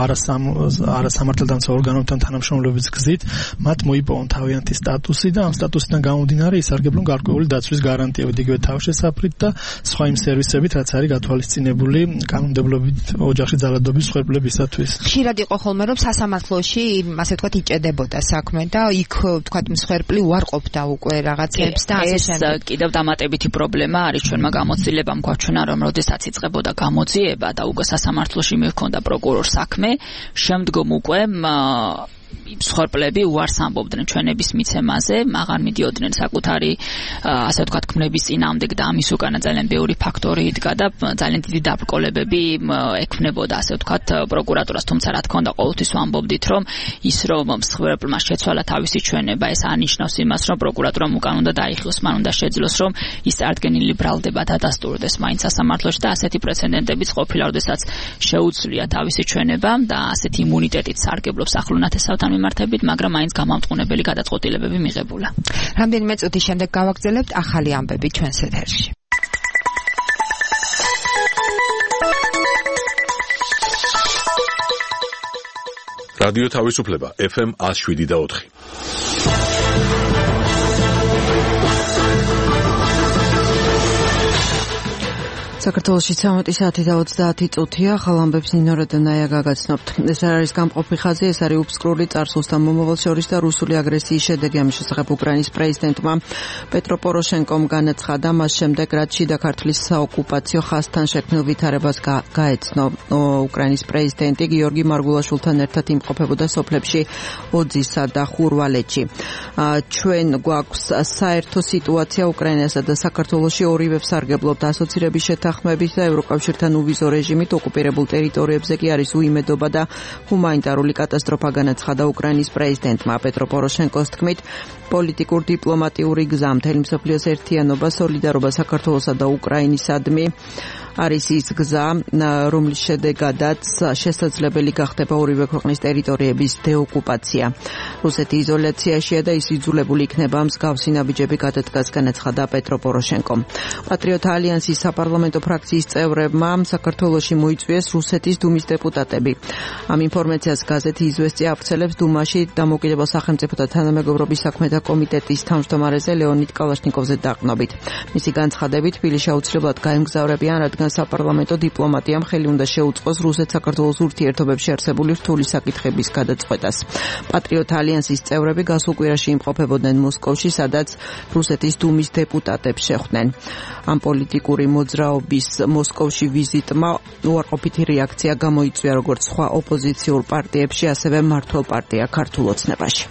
F: არა სამართალდამცავ ორგანოებთან თანამშრომლობის გზით, მათ მოიპოვონ თავიანთი სტატუსი და ამ სტატუსიდან გამომდინარე ისარგებლონ გარკვეული დაცვის გარანტიებით, იგივე თავშესაფრით და სხვა იმ სერვისებით, რაც არის გათვალისწინებული კანონმდებლობით ოჯახში ძალადობის მსხვერპლებისათვის.
C: ხშირად იყო ხოლმე, რომ სასამართლოში, ასე ვთქვათ, იჭედებოდა საქმე და იქ ვთქვათ მსხვერპლი უარყოფდა უკვე რაღაცებს და ასე შემდეგ.
E: ეს კიდევ დამატებითი პრობლემა არის ჩვენმა გამოცდილებამ გვაჩვენა, რომ როდესაც იწყებოდა გამოძიება და უკვე სასამართლოში მივქონდა პროკურორს საქმე, შემდგომ უკვე მსხვერპლები უარს ამბობდნენ ჩვენების მიცემაზე, აღარ მიდიოდნენ საკუთარი ასე ვთქვათ ქმნების წინააღმდეგ და ამის უკანა ძალიან ბევრი ფაქტორი იდგა და ძალიან დიდი დაბრკოლებები ექმნებოდა ასე ვთქვათ პროკურატურას, თუმცა რა თქმა უნდა ყოველთვის ვამბობდით რომ ის რომ მსხვერპლმა შეცვალა თავისი ჩვენება, ეს ანიშნავს იმას რომ პროკურატურამ უკან უნდა დაიხიოს, მან უნდა შეძლოს რომ ის წარდგენილი ბრალდება დადასტურდეს მაინც სასამართლოში და ასეთი პრეცედენტებიც ყოფილა, როდესაც შეუცვლია თავისი ჩვენება და ასეთი იმუნიტეტით სარგებლობს ახლო ნათესავთან მიმართებით, მაგრამ მაინც გამამტყუნებელი გადაწყვეტილებები მიღებულა.
C: რამდენიმე წუთის შემდეგ გავაგრძელებთ ახალი ამბები ჩვენს ეთერში.
A: რადიო თავისუფლება ეფ ემ one oh seven და four.
B: საქართველოში ცამეტი საათი და ოცდაათი წუთია, ახალ ამბებს ნინო როდონაია გაგაცნობთ. ეს არ არის გამყოფი ხაზი, ეს არის უბსკრული წარსულს და მომავალ შორის და რუსული აგრესიის შედეგი. ამის შესახებ უკრაინის პრეზიდენტმა პეტრო პოროშენკომ განაცხადა, მას შემდეგ რაც შიდა ქართლის საოკუპაციო ხაზთან შექმნილ ვითარებას გაეცნო. უკრაინის პრეზიდენტი გიორგი მარგულაშვილთან ერთად იმყოფებოდა სოფლებში ოძისა და ხურვალეთში. ჩვენ გვაქვს საერთო სიტუაცია უკრაინასა და საქართველოში ორივე სარგებლობთ ასოცირების შეთანხმებით ხმებით და ევროკავშირთან უვიზო რეჟიმით ოკუპირებულ ტერიტორიებზე კი არის უიმედობა და ჰუმანიტარული კატასტროფა, განაცხადა უკრაინის პრეზიდენტმა. პეტრო პოროშენკოს თქმით, პოლიტიკურ დიპლომატიური გზა მთელი მსოფლიოს ერთიანობა, სოლიდარობა საქართველოსა და უკრაინისადმი არის ის გზა, რომლის შედეგადაც შესაძლებელი გახდება ორივე ქვეყნის ტერიტორიების დეოკუპაცია. რუსეთი იზოლაციაშია და ის იძულებული იქნება მსგავსი ნაბიჯები გადადგას, განაცხადა პეტრო პოროშენკომ. პატრიოტ ალიანსის საპარლამენტო ფრაქციის წევრებმა საქართველოში მოიწვიეს რუსეთის დუმის დეპუტატები. ამ ინფორმაციას გაზეთი იზვესტია ავრცელებს დუმაში დამოუკიდებელ სახელმწიფოთა თანამეგობრობის საქმეთა კომიტეტის თავმჯდომარეზე ლეონიდ კალაშნიკოვზე დაყნობით. მისი განცხადებით, თბილისში აუცილებლად გაემგზავრებიან, რადგან საპარლამენტო დიპლომატიამ ხელი უნდა შეუწყოს რუსეთ-საქართველოს ურთიერთობებში არსებული რთული საკითხების გადაწყვეტას. პატრიოტ ალიანსის წევრები გასულ კვირაში იმყოფებოდნენ მოსკოვში, სადაც რუსეთის დუმის დეპუტატებს შეხვდნენ. ამ პოლიტიკური მოძრაობის მოსკოვში ვიზიტმა უარყოფითი რეაქცია გამოიწვია როგორც სხვა ოპოზიციურ პარტიებში, ასევე მმართველ პარტია ქართულ ოცნებაში.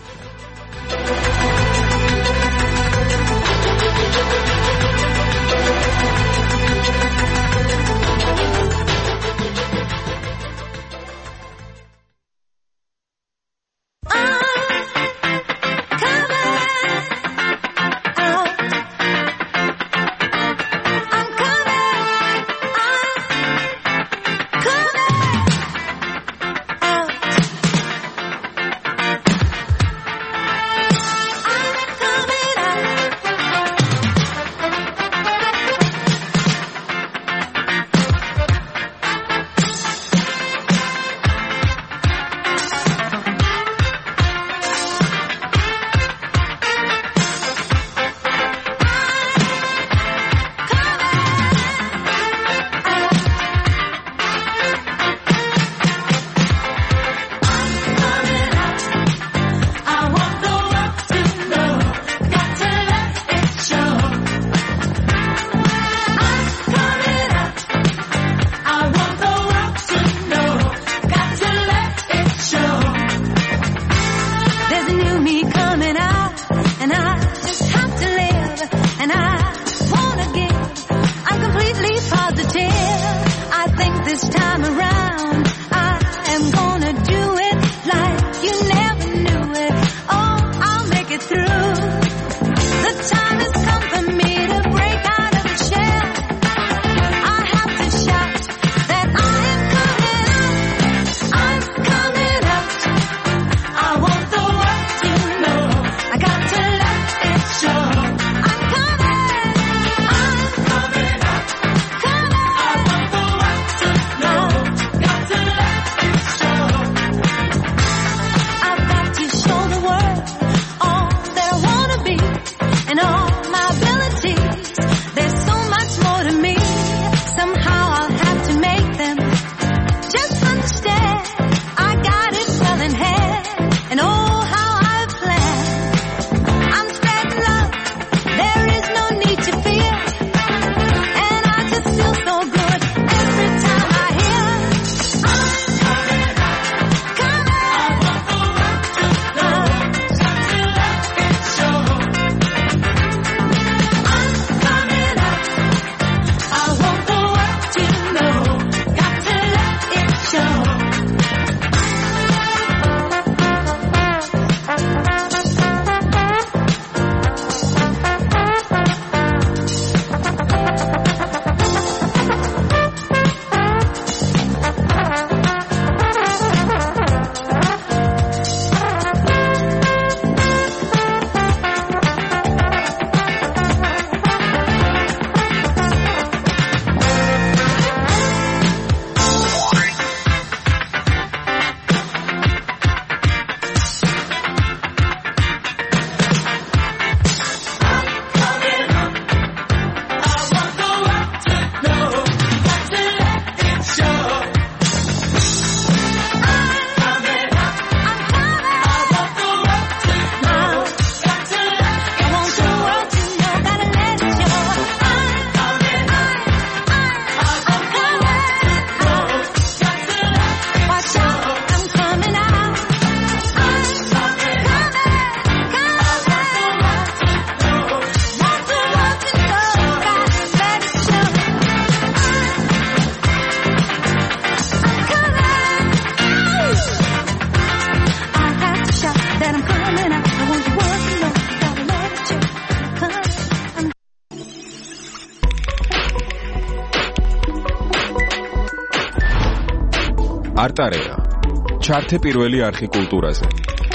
D: არტარეა. ჩართე პირველი არხი კულტურაზე.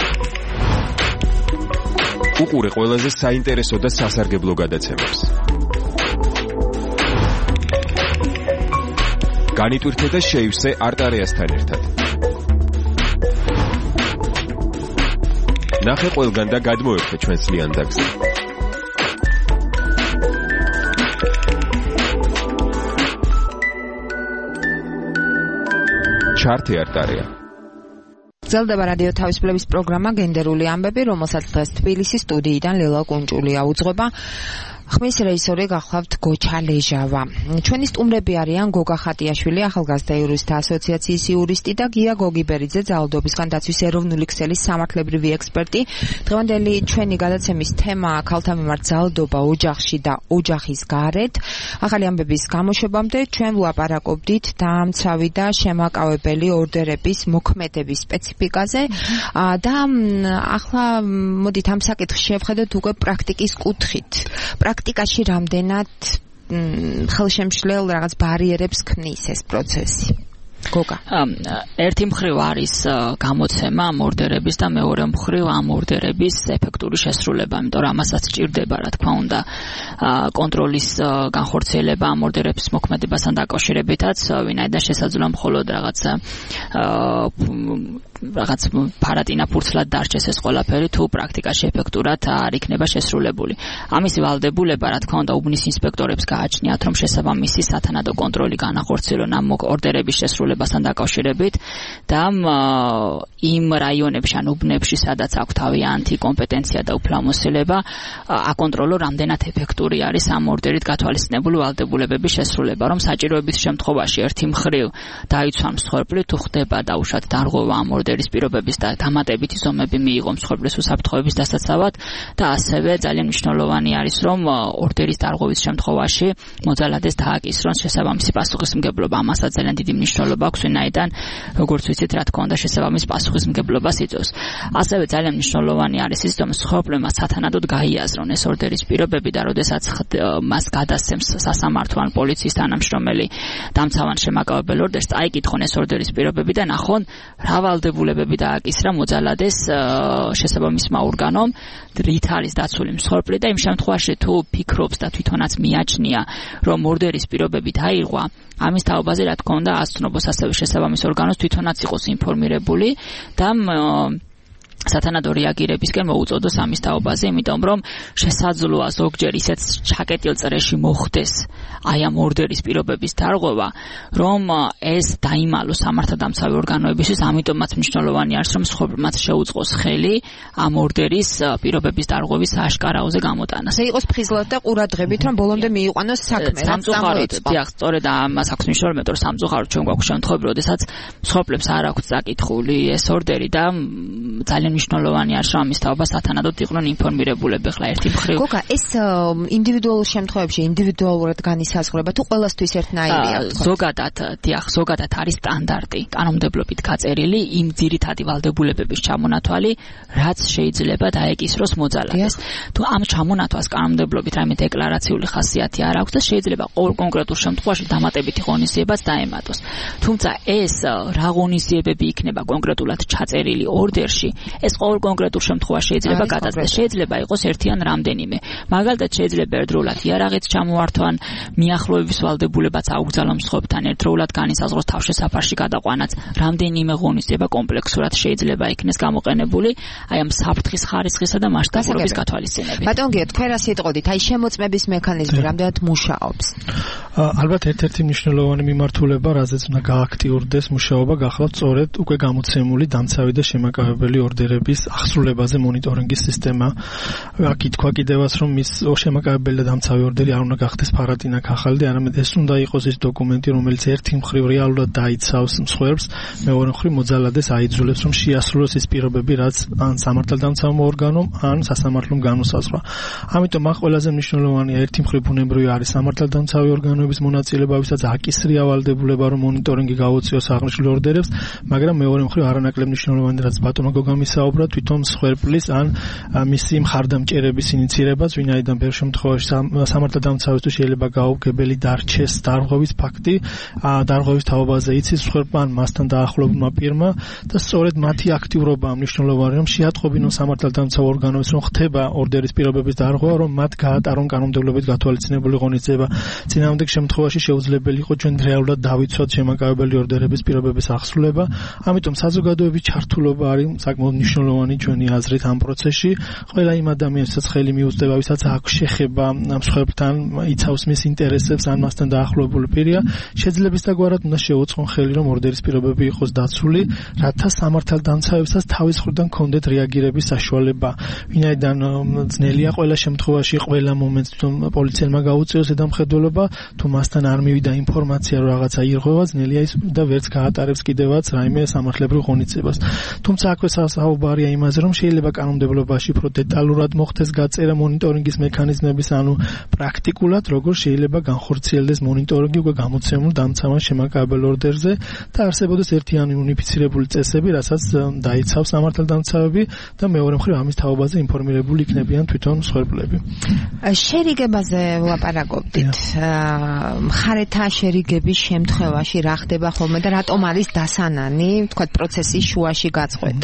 D: უყურე ყველაზე საინტერესო და სასარგებლო გადაცემებს. განიტვირთე და შეივსე არტარეასთან ერთად. ნახე ყველგან და გადმოერთე ჩვენს ლიანდაგზე. ჩართე არტარეა.
C: გრძელდება რადიო თავისუფლების პროგრამა გენდერული ამბები, რომელსაც დღეს თბილისის სტუდიიდან ლელა კუნჭულია უძღვება. ხმის რეჟისორი გახლავთ გოჩა ლეჟავა. ჩვენი სტუმრები არიან გოგა ხატიაშვილი, ახალგაზრდა იურისტთა ასოციაციის იურისტი და გია გოგიბერიძე, ძალადობისგან დაცვის ეროვნული ქსელის სამართლებრივი ექსპერტი. დღევანდელი ჩვენი გადაცემის თემაა ქალთა მიმართ ძალადობა ოჯახში და ოჯახის გარეთ. ახალი ამბების გამოშვებამდე ჩვენ ვლაპარაკობდით დამცავი და შემაკავებელი ორდერების მოქმედების სპეციფიკაზე და ახლა მოდით ამ საკითხს შევხედოთ უკვე პრაქტიკის კუთხით. პრაქტიკაში რამდენად ხელშემშლელ რაღაც ბარიერებს ქმნის ეს პროცესი? გოგა.
E: ერთი მხრივ არის გამოცემა ამ ორდერების და მეორე მხრივ ამ ორდერების ეფექტური შესრულება, იმიტომ რომ ამასაც სჭირდება, რა თქმა უნდა, კონტროლის განხორციელება ამ ორდერების მოქმედებასთან დაკავშირებითაც, ვინაიდან შესაძლოა მხოლოდ რაღაც რაღაც ფარატინა ფურცლად დარჩეს ეს ყველაფერი, თუ პრაქტიკაში ეფექტურად არ იქნება შესრულებული. ამისი ვალდებულება, რა თქმა უნდა, უბნის ინსპექტორებს გააჩნიათ, რომ შესაბამისი სათანადო კონტროლი განახორციელონ ამ ორდერების შესრულებასთან დაკავშირებით და იმ რაიონებში ან უბნებში, სადაც აქვთ თავიანთი კომპეტენცია და უფლებამოსილება, აკონტროლო რამდენად ეფექტური არის ამ ორდერით გათვალისწინებული ვალდებულებების შესრულება, რომ საჭიროების შემთხვევაში ერთი მხრივ დაიცვან მსხვერპლი, თუ ხდება დაუშვათ დარღვევა ამ ორდერის პირობების და დამატებითი ზომები მიიღო მსხვერპლის უსაფრთხოების დასაცავად და ასევე ძალიან მნიშვნელოვანი არის, რომ ორდერის დარღვევის შემთხვევაში მოძალადეს დააკისრონ შესაბამისი პასუხისმგებლობა. ამასაც ძალიან დიდი მნიშვნელობა აქვს, ვინაიდან როგორც ვიცით, რა თქმა უნდა, შესაბამის პასუხისმგებლობას იწვევს. ასევე ძალიან მნიშვნელოვანი არის ის, რომ მსხვერპლმა სათანადოდ გაიაზრონ ეს ორდერის პირობები და როდესაც მას გადასცემს სასამართლო ან პოლიციის თანამშრომელი დამცავან შემაკავებელ ორდერს, წაიკითხონ ეს ორდერის პირობები და ნახონ რა ვალდებულებები დააკისრა მოძალადეს შესაბამისმა ორგანომ, რით არის დაცული მსხვერპლი და იმ შემთხვევაში თუ ფიქრობს და თვითონაც მიაჩნია, რომ ორდერის პირობები დაირღვა, ამის თაობაზე რა თქმა უნდა ასწნობს ასევე შესაბამის ორგანოს თვითონაც იყოს ინფორმირებული და სათანადო რეაგირებისკენ მოუწოდოს ამის თაობაზე, იმიტომ რომ შესაძლოა ზოგჯერ ისეთ ჩაკეტილ წრეში მოხდეს აი ამ ორდერის პირობების დარღვევა, რომ ეს დაიმალოს სამართალდამცავი ორგანოებისთვის, ამიტომაც მნიშვნელოვანი არის, რომ მსხვერპლმაც შეუწყოს ხელი ამ ორდერის პირობების დარღვევის აშკარაოზე გამოტანას.
C: ეს იყოს ფხიზლად და ყურადღებით, რომ ბოლომდე მიიყვანოს საქმე, რაც
E: წამოიწყო. დიახ, სწორედ ამას აქვს მნიშვნელობა, რომ სამწუხაროდ ჩვენ გვაქვს შემთხვევები, როდესაც მსხვერპლებს არ აქვთ საკითხული ეს ორდერი და ძალიან მნიშვნელოვანი არის, რომ ამის თაობა სათანადოდ იყვნენ ინფორმირებულები. ხლა ერთი მხრივ
C: გოგა, ეს ინდივიდუალურ შემთხვევებში ინდივიდუალურად განისაზღვრება თუ ყველასთვის ერთნაირია?
E: ზოგადად, დიახ, ზოგადად არის სტანდარტი, კანონმდებლობით გაწერილი იმ ძირითადი ვალდებულებების ჩამონათვალი, რაც შეიძლება დაეკისროს მოძალადეს. თუ ამ ჩამონათვალს კანონმდებლობით რაიმე დეკლარაციული ხასიათი არ აქვს და შეიძლება ყოველ კონკრეტულ შემთხვევაში დამატებითი ღონისძიებაც დაემატოს. თუმცა ეს რა ღონისძიებები იქნება კონკრეტულად ჩაწერილი ორდერში, ეს ყოველ კონკრეტულ შემთხვევაში შეიძლება გადაწყდეს. შეიძლება იყოს ერთი ან რამდენიმე. მაგალითად, შეიძლება ერთდროულად იარაღით ჩამოართვან, მიახლოების ვალდებულებაც აუგზავნონ მსხვერპლთან, ერთდროულად განისაზღვროს თავშესაფარში გადაყვანაც. რამდენიმე ღონისძიება კომპლექსურად შეიძლება იქნეს გამოყენებული, აი ამ საფრთხის ხარისხისა და მასშტაბურობის გათვალისწინებით.
C: ბატონ გიო, თქვენ რა სიტყოდით, აი შემოწმების მექანიზმი რამდენად მუშაობს?
F: ალბათ ერთ-ერთი მნიშვნელოვანი მიმართულება, რაზეც უნდა გააქტიურდეს მუშაობა, გახლავთ სწორედ უკვე გამოცემული დამცავი და შემაკავებელი ორდერების აღსრულებაზე მონიტორინგის სისტემა. აქ ითქვა კიდევაც, რომ მის შემაკავებელი და დამცავი ორდერი არ უნდა გახდეს ფარატინა ქაღალდი, არამედ ეს უნდა იყოს ის დოკუმენტი, რომელიც ერთი მხრივ რეალურად დაიცავს მსხვერპლს, მეორე მხრივ მოძალადეს აიძულებს, რომ შეასრულოს ის პირობები, რაც ან სამართალდამცავ ორგანომ, ან სასამართლომ განუსაზღვრა. ამიტომ აქ ყველაზე მნიშვნელოვანია ერთი მხრივ ბუნებრივი არის სამართალდამცავი ორგანოების მონაწილეობა, ვისაც აკისრია ვალდებულება, რომ მონიტორინგი გაუწიოს აღნიშნულ ორდერებს, მაგრამ მეორე მხრივ არანაკლებ მნიშვნელოვანი, რაც ბატონო გოგამ საუბრა თვითონ მსხვერპლის ან მისი მხარდამჭერების ინიციირებას, ვინაიდან ბევრ შემთხვევაში სამართალდამცავისთვის შეიძლება გაუგებელი დარჩეს დარღვევის ფაქტი, დარღვევის თაობაზე იცის მსხვერპლმა ან მასთან დაახლოებულმა პირმა და სწორედ მათი აქტიურობაა მნიშვნელოვანი, რომ შეატყობინონ სამართალდამცავ ორგანოებს, რომ ხდება ორდერის პირობების დარღვევა, რომ მათ გაატარონ კანონმდებლობით გათვალისწინებული ღონისძიება. წინააღმდეგ შემთხვევაში შეუძლებელი იყო ჩვენ რეალურად დავიცვათ შემაკავებელი ორდერების პირობების აღსრულება. ამიტომ საზოგადოების ჩართულობა არის საკმაოდ მნიშვნელოვანი ჩვენი აზრით ამ პროცესში. ყველა იმ ადამიანსაც ხელი მიუწვდება, ვისაც აქვს შეხება მსხვერპლთან, იცავს მის ინტერესებს, ან მასთან დაახლოებული პირია, შეძლებისდაგვარად უნდა შეუწყონ ხელი, რომ ორდერის პირობები იყოს დაცული, რათა სამართალდამცავებსაც თავის მხრიდან კონდეთ რეაგირების საშუალება. ვინაიდან ძნელია ყველა შემთხვევაში, ყველა მომენტს პოლიციელმა გაუწიოს ზედამხედველობა, თუ მასთან არ მივიდა ინფორმაცია, რომ რაღაცა ირღვევა, ძნელია ის და ვერც გაატარებს კიდევაც რაიმე სამართლებრივ ღონისძიებას. თუმცა აქვე საუბარია იმაზე, რომ შეიძლება კანონმდებლობაში უფრო დეტალურად მოხდეს გაწერა მონიტორინგის მექანიზმების, ანუ პრაქტიკულად როგორ შეიძლება განხორციელდეს მონიტორინგი უკვე გამოცემულ დამცავან შემაკავებელ ორდერზე და არსებობდეს ერთიანი უნიფიცირებული წესები, რასაც დაიცავს სამართალდამცავები და მეორე მხრივ ამის თაობაზე ინფორმირებული იქნებიან თვითონ მსხვერპლები.
C: შერიგებაზე ვლაპარაკობდით. მხარეთა შერიგების შემთხვევაში რა ხდება ხოლმე და რატომ არის დასანანი, თქვათ, პროცესის შუაში გაწყვეტა?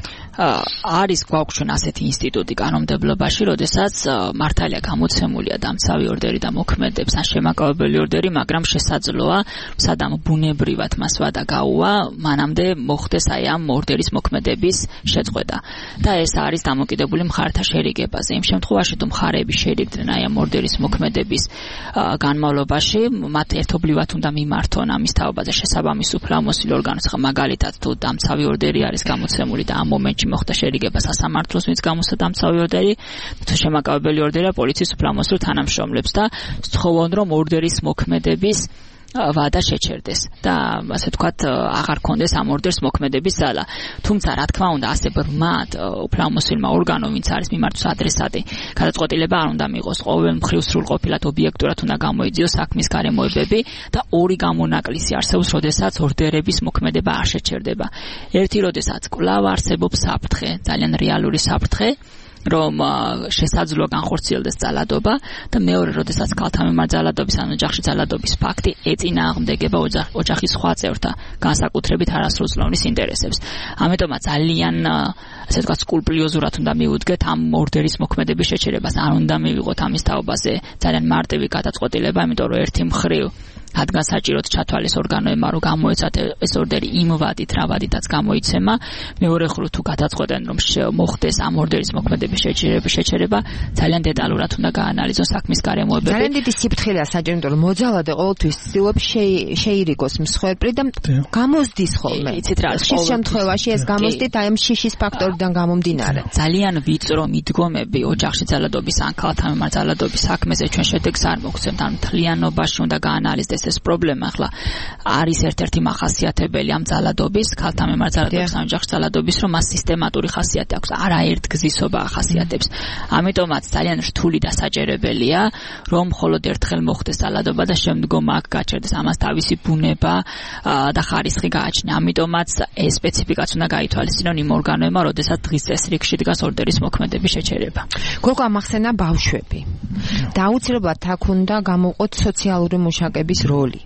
E: არის გვაქვს ჩვენ ასეთი ინსტიტუტი კანონმდებლობაში, როდესაც მართალია გამოცემულია დამცავი ორდერი და მოქმედებს ან შემაკავებელი ორდერი, მაგრამ შესაძლოა სადამ ბუნებრივად მას ვადა გაუვა, მანამდე მოხდეს აი ამ ორდერის მოქმედების შეწყვეტა. და ეს არის დამოკიდებული მხარეთა შერიგებაზე. იმ შემთხვევაში თუ მხარეები შერიგდნენ აი ამ ორდერის მოქმედების განმავლობაში, მათ ერთობლივად უნდა მიმართონ ამის თაობაზე შესაბამის უფლებამოსილ ორგანოს. ხა მაგალითად თუ დამცავი ორდერი არის გამოცემული და ამ მომენტში მოხდა შერიგება სასამართლოს, ვინც გამოსცა დამცავი ორდერი, თუ შემაკავებელი ორდერია პოლიციის უფლებამოსილ თანამშრომლებს და სთხოვონ, რომ ორდერის მოქმედების ვადა შეჩერდეს და ასე ვთქვათ აღარ კონდეს ამ ორდერს მოქმედების ძალა. თუმცა რა თქმა უნდა ასე ბრმად უფლებამოსილმა ორგანომ, ვინც არის მიმართვის ადრესატი, გადაწყვეტილება არ უნდა მიიღოს. ყოველ მხრივ სრულყოფილად ობიექტურად უნდა გამოიძიოს საქმის გარემოებები და ორი გამონაკლისი არსებობს, როდესაც ორდერების მოქმედება არ შეჩერდება. ერთი, როდესაც კვლავ არსებობს საფრთხე, ძალიან რეალური საფრთხე, რომ შესაძლოა განხორციელდეს ძალადობა და მეორე, როდესაც ქალთა მიმართ ძალადობის ან ოჯახში ძალადობის ფაქტი ეწინააღმდეგება ოჯახის სხვა წევრთა განსაკუთრებით არასრულწლოვნის ინტერესებს. ამიტომაც ძალიან ასე ვთქვათ სკრუპულოზურად უნდა მიუდგეთ ამ ორდერის მოქმედების შეჩერებას. არ უნდა მივიღოთ ამის თაობაზე ძალიან მარტივი გადაწყვეტილება, იმიტომ რომ ერთი მხრივ რადგან საჭიროდ ჩათვალეს ორგანოებმა, რომ გამოეცათ ეს ორდერი იმ ვადით, რა ვადითაც გამოიცემა, მეორე მხრივ თუ გადაწყვეტენ, რომ მოხდეს ამ ორდერის მოქმედების შეჩერება, ძალიან დეტალურად უნდა გაანალიზონ საქმის გარემოებები.
C: ძალიან დიდი სიფრთხილეა საჭირო, რომ მოძალადე ყოველთვის ცდილობს შეირიგოს მსხვერპლი და გამოსდის ხოლმე.
E: იცით რა,
C: შის შემთხვევაში ეს გამოსდით აი ამ შიშის ფაქტორიდან გამომდინარე.
E: ძალიან ვიწრო მიდგომები ოჯახში ძალადობის ან ქალთა მიმართ ძალადობის საქმეზე ჩვენ შედეგს არ მოგცემთ, ან მთლიანობაში უნდა გაანალიზდეს ეს პრობლემა. ახლა არის ერთ-ერთი მახასიათებელი ამ ძალადობის, ქალთა მიმართ ძალადობის, ან ოჯახში ძალადობის, რომ მას სისტემატური ხასიათი აქვს, არაერთგზისობა ახასიათებს. ამიტომაც ძალიან რთული და საჭიროებელია, რომ მხოლოდ ერთხელ მოხდეს ძალადობა და შემდგომ აქ გაჩერდეს. ამას თავისი ბუნება და ხარისხი გააჩნია. ამიტომაც ეს სპეციფიკაც უნდა გაითვალისწინონ იმ ორგანოებმა, როდესაც დღის წესრიგში დგას ორდერის მოქმედების შეჩერება.
C: გოგო ამახსენა ბავშვები. და აუცილებლად აქ უნდა გამოვყოთ სოციალური მუშაკების როლი.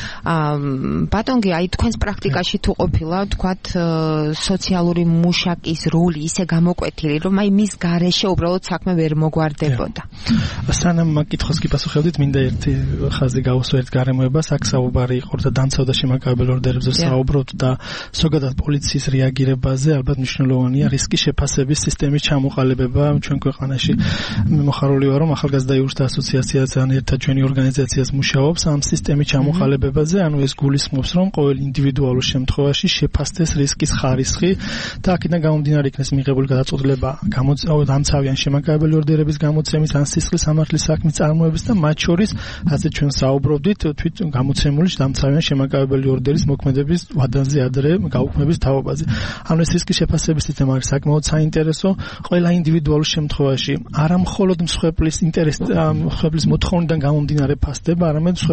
C: ბატონგი, აი თქვენს პრაქტიკაში თუ ყოფილა, თქვათ სოციალური მუშაკის როლი ისე გამოკვეთილი, რომ აი მის გარეშე უბრალოდ საქმე ვერ მოგვარდებოდა.
F: სანამ მაგ კითხვას გიპასუხებდით, მინდა ერთი ხაზი გავუსვა ერთ გარემოებას. აქ საუბარი იყო და დამცავ და შემაკავებელ ორდერებზე საუბრობთ და ზოგადად პოლიციის რეაგირებაზე. ალბათ მნიშვნელოვანია რისკის შეფასების სისტემის ჩამოყალიბება. ჩვენ ქვეყანაში მე მოხარული ვარ, რომ ახალგაზრდა იურისტთა ასოციაციასთან ერთად ჩვენი ორგანიზაციაც მუშაობს ამ სისტემის ჩამოყალიბებაზე. ანუ ეს გულისხმობს, რომ ყოველ ინდივიდუალურ შემთხვევაში შეფასდეს რისკის ხარისხი და აქედან გამომდინარე იქნეს მიღებული გადაწყვეტილება დამცავი ან შემაკავებელი ორდერების გამოცემის ან სისხლის სამართლის საქმის წარმოების და მათ შორის, ასე ჩვენ საუბრობდით, თვით გამოცემული დამცავი ან შემაკავებელი ორდერის მოქმედების ვადაზე ადრე გაუქმების თაობაზე. ანუ ეს რისკის შეფასების სისტემა არის საკმაოდ საინტერესო ყველა ინდივიდუალურ შემთხვევაში. არა მხოლოდ მსხვერპლის ინტერეს, მსხვერპლის მოთხოვნიდან გამომდინარე ფასდება, არამედ მსხვერპლის ინტერესს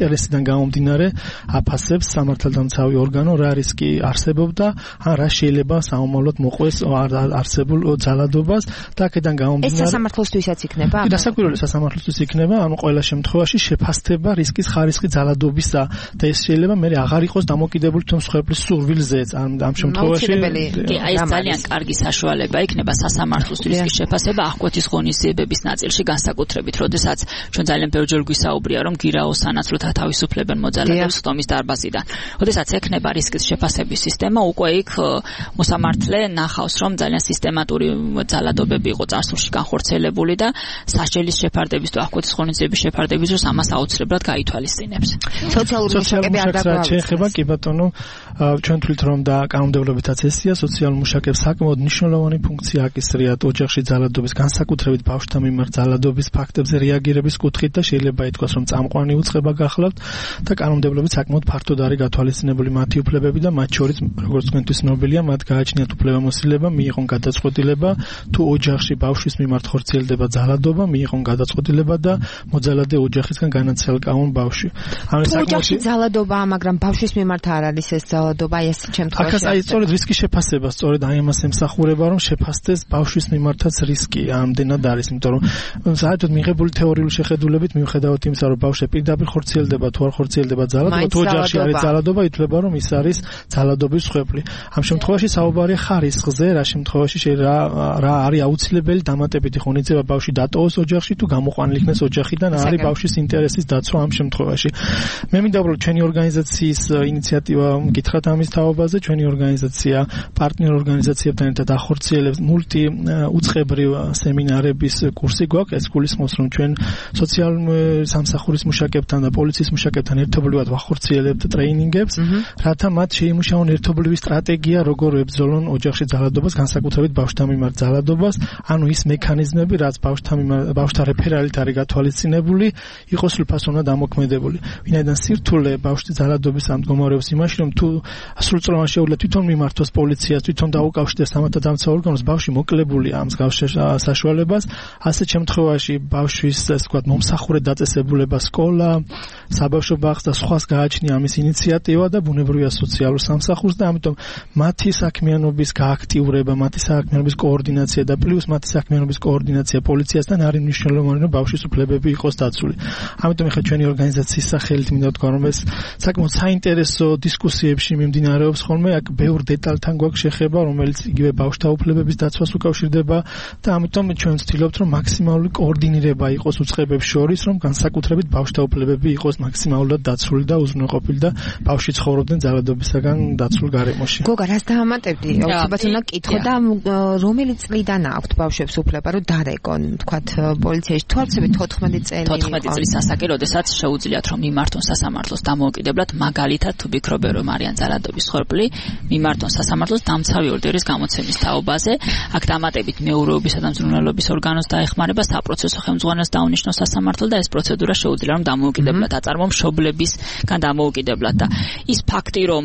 F: ინტერესიდან გამომდინარე აფასებს სამართალდამცავი ორგანო რა რისკი არსებობდა, ან რა შეიძლება საომავლოდ მოყვეს არსებულ ძალადობას და აქედან გამომდინარე
C: ეს სასამართლოსთვისაც იქნება?
F: კი, დასაკვირველი სასამართლოსთვის იქნება, ანუ ყველა შემთხვევაში შეფასდება რისკის ხარისხი ძალადობისა და ეს შეიძლება მე აღარ იყოს დამოკიდებული თვითონ მსხვერპლის სურვილზეც. ამ ამ შემთხვევაში
E: კი, აი ეს ძალიან კარგი საშუალება იქნება სასამართლოს რისკის შეფასება აღკვეთის ღონისძიებების ნაწილში განსაკუთრებით, როდესაც ჩვენ ძალიან ბევრჯერ გვისაუბრია, რომ გირაოს სანაცვლოდ ათავისუფლებენ მოძალადებს ხტომის დარბაზიდან. როდესაც ექნება რისკის შეფასების სისტემა, უკვე იქ მოსამართლე ნახავს, რომ ძალიან სისტემატური ძალადობები იყო წარსულში განხორციელებული და სასჯელის შეფარდების თუ აღკვეთის ღონისძიების შეფარდების დროს ამას აუცილებლად გაითვალისწინებს.
C: სოციალური მუშაკები არ
F: შეეხება, კი ბატონო, ჩვენ თვლით რომ და კანონმდებლობითაც ესია, სოციალურ მუშაკებს საკმაოდ მნიშვნელოვანი ფუნქცია აკისრიათ ოჯახში ძალადობის, განსაკუთრებით ბავშვთა მიმართ ძალადობის ფაქტებზე რეაგირების კუთხით და შეიძლება ითქვას, რომ წამყვანი უწყება გახლავთ და კანონმდებლობით საკმაოდ ფართოდ არის გათვალისწინებული მათი უფლებები და მათ შორის, როგორც თქვენთვის ცნობილია, მათ გააჩნიათ უფლებამოსილება, მიიღონ გადაწყვეტილება, თუ ოჯახში ბავშვის მიმართ ხორციელდება ძალადობა, მიიღონ გადაწყვეტილება და მოძალადე ოჯახისგან განაცალკავონ ბავშვი.
C: ამის ოჯახში ძალადობაა, მაგრამ ბავშვის მიმართ არ არის ეს ძალადობა, ეს შემთხვევაში.
F: აქაც აი სწორედ რისკის შეფასება, სწორედ აი ამას ემსახურება, რომ შეფასდეს ბავშვის მიმართაც რისკი, ამდენად არის, იმიტომ რომ საერთოდ მიღებული თეორიული შეხედულებით მიუხედავად იმისა, რომ ბავშვი პირდაპირ ხორციელდება თუ არ ხორციელდება ძალადობა, თუ ოჯახში არის ძალადობა, ითვლება, რომ ის არის ძალადობის მსხვერპლი. ამ შემთხვევაში საუბარია ხარისხზე, რა შემთხვევაში რა რა არის აუცილებელი დამატებითი ღონისძიება ბავშვი დატოვოს ოჯახში თუ გამოყვანილ იქნეს ოჯახიდან, არის ბავშვის ინტერესის დაცვა ამ შემთხვევაში. მე მინდა უბრალოდ ჩვენი ორგანიზაციის ინიციატივა მკითხათ ამის თაობაზე, ჩვენი ორგანიზაცია პარტნიორ ორგანიზაციებთან ერთად ახორციელებს მულტი უწყებრივ სემინარების კურსი გვაქვს. ეს გულისხმობს, რომ ჩვენ სოციალურ სამსახურის მუშაკებთან და პოლიციის მუშაკებთან ერთობლივად ვახორციელებთ ტრეინინგებს, რათა მათ შეიმუშაონ ერთობლივი სტრატეგია, როგორ ებრძოლონ ოჯახში ძალადობას, განსაკუთრებით ბავშვთა მიმართ ძალადობას, ანუ ის მექანიზმები, რაც ბავშვთა მიმართ ბავშვთა რეფერალით არის გათვალისწინებული, იყოს სრულფასოვნად ამოქმედებული. ვინაიდან სირთულე ბავშვის ძალადობის ამდგომარეობს იმაში, რომ თუ სრულწლოვანი შეუძლია თვითონ მიმართოს პოლიციას, თვითონ დაუკავშირდეს სამართალდამცავ ორგანოს, ბავშვი მოკლებულია ამ მსგავს საშუალებას, ასეთ შემთხვევაში ბავშვის, ასე ვთქვათ, მომსახურე დაწესებულება სკოლა, საბავშვო ბაღს და სხვას გააჩნია ამის ინიციატივა და ბუნებრივია სოციალურ სამსახურს და ამიტომ მათი საქმიანობის გააქტიურება, მათი საქმიანობის კოორდინაცია და პლუს მათი საქმიანობის კოორდინაცია პოლიციასთან არის მნიშვნელოვანი, რომ ბავშვის უფლებები იყოს დაცული. ამიტომ ახლა ჩვენი ორგანიზაციის სახელით მინდა ვთქვა, რომ ეს საკმაოდ საინტერესო დისკუსიებში მიმდინარეობს ხოლმე, აქ ბევრ დეტალთან გვაქვს შეხება, რომელიც იგივე ბავშვთა უფლებების დაცვას უკავშირდება და ამიტომ ჩვენ ვცდილობთ, რომ მაქსიმალური კოორდინირება იყოს უწყებებს შორის, რომ განსაკუთრებით ბავშვთა უფლებები იყოს მაქსიმალურად დაცული და უზრუნველყოფილი და ბავშვი ცხოვრობდნენ ძალადობისაგან დაცულ გარემოში.
C: გოგა, რას დაამატებდი? აუცილებლად უნდა კითხო და რომელი წლიდან აქვთ ბავშვებს უფლება, რომ დარეკონ, თქვათ, პოლიციაში თუ არცები თოთხმეტი წელი.
E: თოთხმეტი წლის ასაკი, როდესაც შეუძლიათ რომ მიმართონ სასამართლოს დამოუკიდებლად, მაგალითად თუ ვიქრობენ რომ არიან ძალადობის მსხვერპლი, მიმართონ სასამართლოს დამცავი ორდერის გამოცემის თაობაზე, აქ დამატებით მეურვეობისა და მზრუნველობის ორგანოს დაეხმარება, საპროცესო ხელმძღვანელს დაუნიშნოს სასამართლო და ეს პროცედურა შეუძლია რომ დამოუკიდებლად აწარმოონ მშობლებისგან დამოუკიდებლად და ის ფაქტი რომ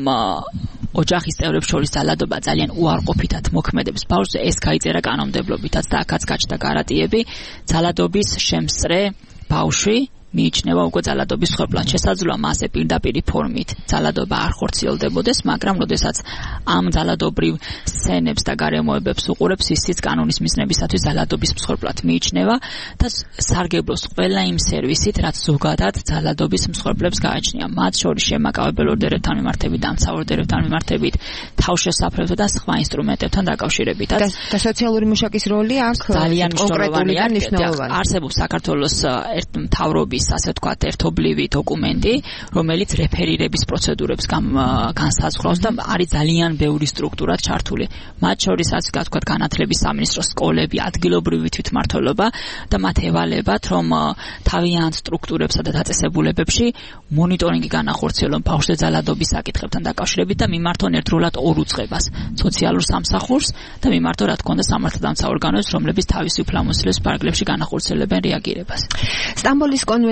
E: ოჯახის წევრებს შორის ძალადობა ძალიან უარყოფითად მოქმედებს ბავშვზე, ეს გაიწერა კანონმდებლობითაც და აქაც გაჩნდა გარანტიები, ძალადობის შემსწრე ბავშვი მიიჩნევა უკვე ძალადობის მსხვერპლად. შესაძლოა მასზე პირდაპირი ფორმით ძალადობა არ ხორციელდებოდეს, მაგრამ როდესაც ამ ძალადობრივ სცენებს და გარემოებებს უყურებს, ისიც კანონის მიზნებისათვის ძალადობის მსხვერპლად მიიჩნევა და სარგებლობს ყველა იმ სერვისით, რაც ზოგადად ძალადობის მსხვერპლებს გააჩნია. მათ შორის შემაკავებელ ორდერებთან მიმართებით, დამცავ ორდერებთან მიმართებით, თავშესაფრებთან და სხვა ინსტრუმენტებთან დაკავშირებითაც.
C: და სოციალური მუშაკის როლი აქ
E: ძალიან
C: კონკრეტულია, მნიშვნელოვანი.
E: არსებობს საქართველოს ერთ მთავრობის ასე ვთქვათ, ერთობლივი დოკუმენტი, რომელიც რეფერირების პროცედურებს განსაზღვრავს და არის ძალიან ბევრი სტრუქტურა ჩართული. მათ შორის ასე ვთქვათ, განათლების სამინისტროს სკოლები, ადგილობრივი თვითმმართველობა და მათ ევალებათ, რომ თავიანთ სტრუქტურებსა და დაწესებულებებში მონიტორინგი განახორციელონ ბავშვზე ძალადობის საკითხებთან დაკავშირებით და მიმართონ ერთდროულად ორ უწყებას, სოციალურ სამსახურს და მიმართონ რა თქმა უნდა სამართალდამცავ ორგანოს, რომლებიც თავისი უფლებამოსილების პარაგრაფებში განახორციელებენ რეაგირებას.
C: სტამბოლის კონვენცია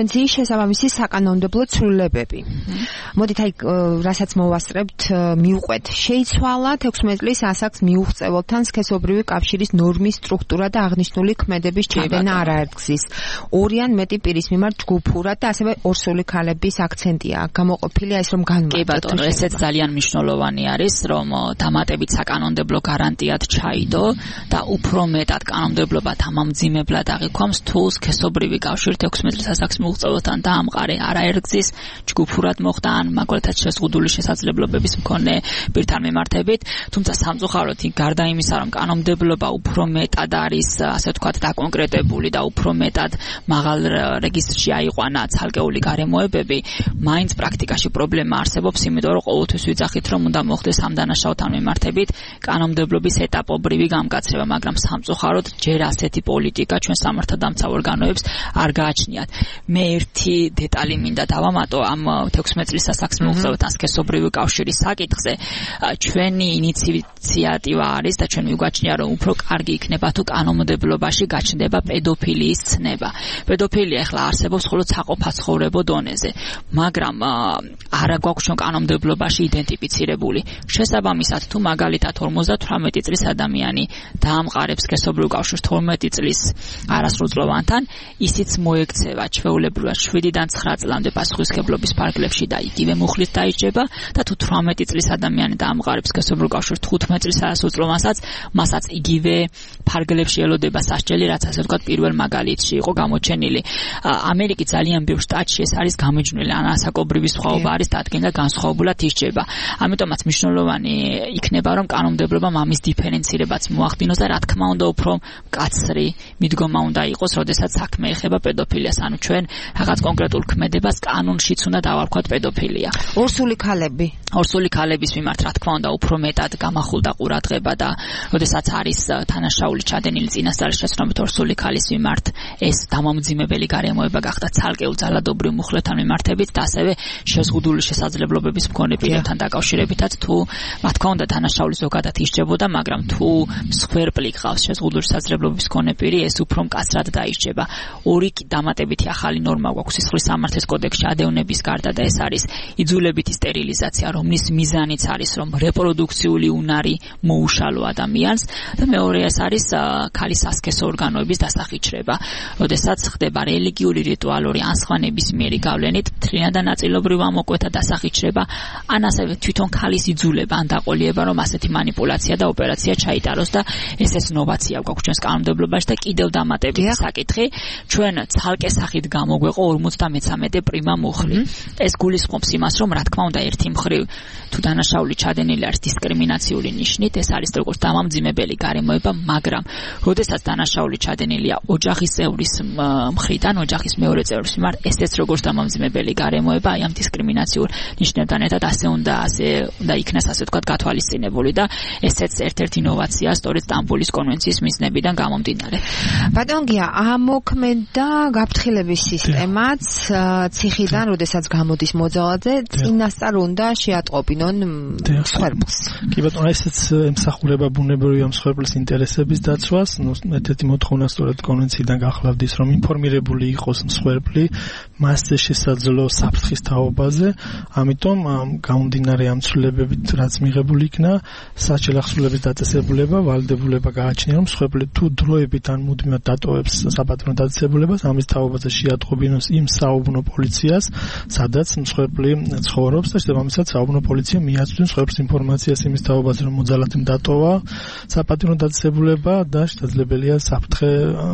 C: კონვენციის შესაბამისი საკანონმდებლო ცვლილებები. მოდით აი რასაც მოვასწრებთ, მივყვეთ. შეიცვალა თექვსმეტი წლის ასაკს მიუღწეველთან სქესობრივი კავშირის ნორმის სტრუქტურა და აღნიშნული ქმედების ჩადენა არაერთგზის. ორი ან მეტი პირის მიმართ ჯგუფურად და ასევე ორსული ქალების აქცენტია გამოყოფილი ეს რომ განმარტოთ.
E: კი ბატონო, ესეც ძალიან მნიშვნელოვანი არის, რომ დამატებით საკანონმდებლო გარანტიად ჩაიდო და უფრო მეტად კანონმდებლობა თამამძიმებლად აღიქვამს თუ სქესობრივი კავშირი თექვსმეტი წლის ასაკს მიუღწეველთან დაამყარე არაერთგზის ჯგუფურად მოხდა ან მაგალითად შეზღუდული შესაძლებლობების მქონე პირთან მიმართებით, თუმცა სამწუხაროდ გარდა იმისა, რომ კანონმდებლობა უფრო მეტად არის, ასე ვთქვათ, დაკონკრეტებული და უფრო მეტად მაღალ რეგისტრში აიყვანა ცალკეული გარემოებები, მაინც პრაქტიკაში პრობლემა არსებობს, იმიტომ რომ ყოველთვის ვიძახით, რომ უნდა მოხდეს ამ დანაშაულთან მიმართებით კანონმდებლობის ეტაპობრივი გამკაცრება, მაგრამ სამწუხაროდ ჯერ ასეთი პოლიტიკა ჩვენ სამართალდამცავ ორგანოებს არ გააჩნიათ. მე ერთი დეტალი მინდა დავამატო ამ თექვსმეტი წლის ასაკს მიუღწეველთან სქესობრივი კავშირის საკითხზე. ჩვენი ინიციატივა არის და ჩვენ მიგვაჩნია, რომ უფრო კარგი იქნება თუ კანონმდებლობაში გაჩნდება პედოფილიის ცნება. პედოფილია ახლა არსებობს მხოლოდ საყოფაცხოვრებო დონეზე, მაგრამ არა გვაქვს ჩვენ კანონმდებლობაში იდენტიფიცირებული. შესაბამისად, თუ მაგალითად ორმოცდათვრამეტი წლის ადამიანი დაამყარებს სქესობრივ კავშირს თორმეტი წლის არასრულწლოვანთან, ისიც მოექცევა ჩვეულებრივად შვიდიდან ცხრა წლამდე პასუხისმგებლობის ფარგლებში და იგივე მუხლით დაიჭრება და თუ თვრამეტი წლის ადამიანი დაამყარებს სქესობრივ კავშირს თხუთმეტი წლის არასრულწლოვანსაც, მასაც იგივე ფარგლებში ელოდება სასჯელი, რაც ასე ვთქვათ პირველ მაგალითში იყო გამოჩენილი. ამერიკის ძალიან ბევრ შტატში ეს არის გამიჯნული, ან ასაკობრივი სხვაობა არის დადგენილი და განსხვავებულად ისჯება. ამიტომაც მნიშვნელოვანი იქნება, რომ კანონმდებლობამ ამის დიფერენცირებაც მოახდინოს და რა თქმა უნდა უფრო მკაცრი მიდგომა უნდა იყოს, როდესაც საქმე ეხება პედოფილიას, ანუ ჩვენ რაღაც კონკრეტულ ქმედებას კანონშიც უნდა დავარქვათ პედოფილია.
C: ორსული ქალები.
E: ორსული ქალების მიმართ რა თქმა უნდა უფრო მეტად გამახულდა ყურადღება და როდესაც არის თანაშაული ჩადენილი წინასწარი შეცდომით ორსული ქალის მიმართ, ეს დამამძიმებელი გარემოება გახდა ცალკეულ ძალადობრივ მუხლეთთან მიმართებით და ასევე შეზღუდული შესაძლებლობების მქონე პირებთან დაკავშირებითაც, თუ რა თქმა უნდა თანაშაული ზოგადად ისჯებოდა, მაგრამ თუ მსხვერპლი გყავს შეზღუდული შესაძლებლობების მქონე პირი, ეს უფრო მკაცრად დაისჯება. ორი დამატებითი ახალი ნორმა გვაქვს სისხლის სამართლის კოდექსში ადევნების გარდა და ეს არის იძულებითი სტერილიზაცია, რომლის მიზანიც არის, რომ რეპროდუქციული უნარი მოუშალო ადამიანს და მეორე ეს არის ქალის სასქესო ორგანოების დასახიჩრება, როდესაც ხდება რელიგიური, რიტუალური ან სხვა ნებისმიერი გავლენით მთლიანად და ნაწილობრივ ამოკვეთა დასახიჩრება, ან ასევე თვითონ ქალის იძულება ან დაყოლიება, რომ ასეთი მანიპულაცია და ოპერაცია ჩაიტაროს და ესეც ნოვაცია გვაქვს ჩვენს კანონმდებლობაში და კიდევ დამატებითი საკითხი, ჩვენ ცალკე სახით გამოგვეყო ორმოცდამეცამეტე პრიმა მუხლი. ეს გულისხმობს იმას, რომ რა თქმა უნდა ერთი მხრივ თუ დანაშაული ჩადენილი არის დისკრიმინაციული ნიშნით, ეს არის როგორც დამამძიმებელი გარემოება, მაგრამ როდესაც დანაშაული ჩადენილია ოჯახის წევრის მხრიდან, ოჯახის მეორე წევრის მიმართ, ესეც როგორც დამამძიმებელი გარემოება, აი ამ დისკრიმინაციულ ნიშნებთან ერთად ასე უნდა ასე უნდა იქნას ასე ვთქვათ გათვალისწინებული და ესეც ერთ-ერთი ინოვაცია სწორედ სტამბოლის კონვენციის მიზნებიდან გამომდინარე.
C: ბატონ გია, ამოქმედა გაფრთხილების სისტემაც ციხიდან, როდესაც გამოდის მოძალადე, წინასწარ უნდა შეატყობინონ მსხვერპლს.
F: კი ბატონო, ესეც ემსახურება ბუნებრივი ამ მსხვერპლის ინტერესების დაცვას. ერთ-ერთი მოთხოვნა სწორედ კონვენციიდან გახლავდის, რომ ინფორმირებული იყოს მსხვერპლი მასზე შესაძლო საფრთხის თაობაზე, ამიტომ გამომდინარე ამ ცვლილებებით, რაც მიღებული იქნა, საჩელახსრულების დაწესებულება, ვალდებულება გააჩნია, რომ მსხვერპლი თუ დროებით ან მუდმივად დატოვებს საპატრონო დაწესებულებას, ამის თაობაზე შეატყობინოს იმ საუბნო პოლიციას, სადაც მსხვერპლი ცხოვრობს და შესაბამისად საუბნო პოლიცია მიაწვდის მსხვერპლის ინფორმაციას იმის თაობაზე, რომ მოძალადემ დატოვა საპატრონო დაწესებულება და შესაძლებელია საფრთხე,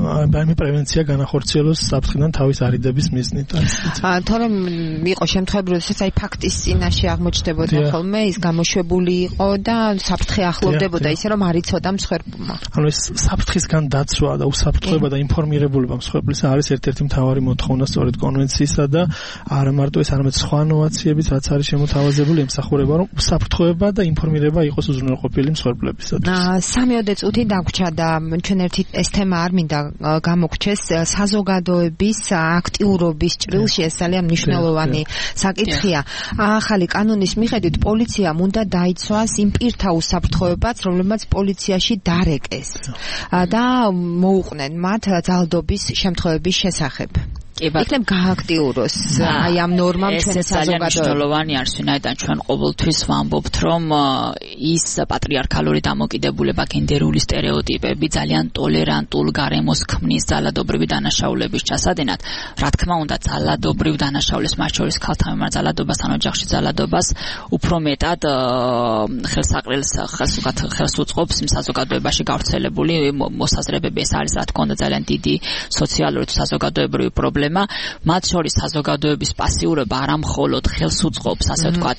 F: აი პრევენცია განახორციელოს საფრთხიდან თავის არიდების მიზნით.
C: თორემ იყო შემთხვევები, როდესაც აი ფაქტის წინაშე აღმოჩნდებოდა ხოლმე, ის გამოშვებული იყო და საფრთხე ახლოვდებოდა, ისე რომ არ იცოდა მსხვერპლმა.
F: ანუ ეს საფრთხისგან დაცვა და უსაფრთხოება და ინფორმირებულება მსხვერპლისა არის ერთ-ერთი მთავარი მოთხოვნა სწორედ კონვენციისა და არა მარტო ეს, არამედ სხვა ნოვაციებიც, რაც არის შემოთავაზებული, ემსახურება, რომ უსაფრთხოება და ინფორმირება იყოს უზრუნველყოფილი მსხვერპლებისათვის.
C: სამიოდე წუთი დაგვრჩა და ჩვენ ერთი ეს თემა არ მინდა გამოგრჩეს, საზოგადოების აქტიურობის ჭრილში ეს ძალიან მნიშვნელოვანი საკითხია. ახალი კანონის მიხედვით პოლიციამ უნდა დაიცვას იმ პირთა უსაფრთხოებაც, რომლებმაც პოლიციაში დარეკეს და მოუყვნენ მათ ძალადობის შემთხვევების შესახებ. იქნებ გააქტიუროს აი ამ ნორმამ ჩვენი საზოგადოება.
E: მნიშვნელოვანი არის, ვინაიდან ჩვენ ყოველთვის ვამბობთ, რომ ის პატრიარქალური დამოკიდებულება, გენდერული სტერეოტიპები ძალიან ტოლერანტულ გარემოს ქმნის ძალადობრივი დანაშაულების ჩასადენად. რა თქმა უნდა, ძალადობრივ დანაშაულებს, მათ შორის ქალთა მიმართ ძალადობასთან, ოჯახში ძალადობას, უფრო მეტად ხელსაყრელს ხელსუქად ხელს უწყობს საზოგადოებაში გავრცელებული მოსაზრებები. ეს არის რა თქმა უნდა ძალიან დიდი სოციალური თუ საზოგადოებრივი პრობლემა. მათ შორის საზოგადოების პასიურობა არა მხოლოდ ხელს უწყობს, ასე ვთქვათ,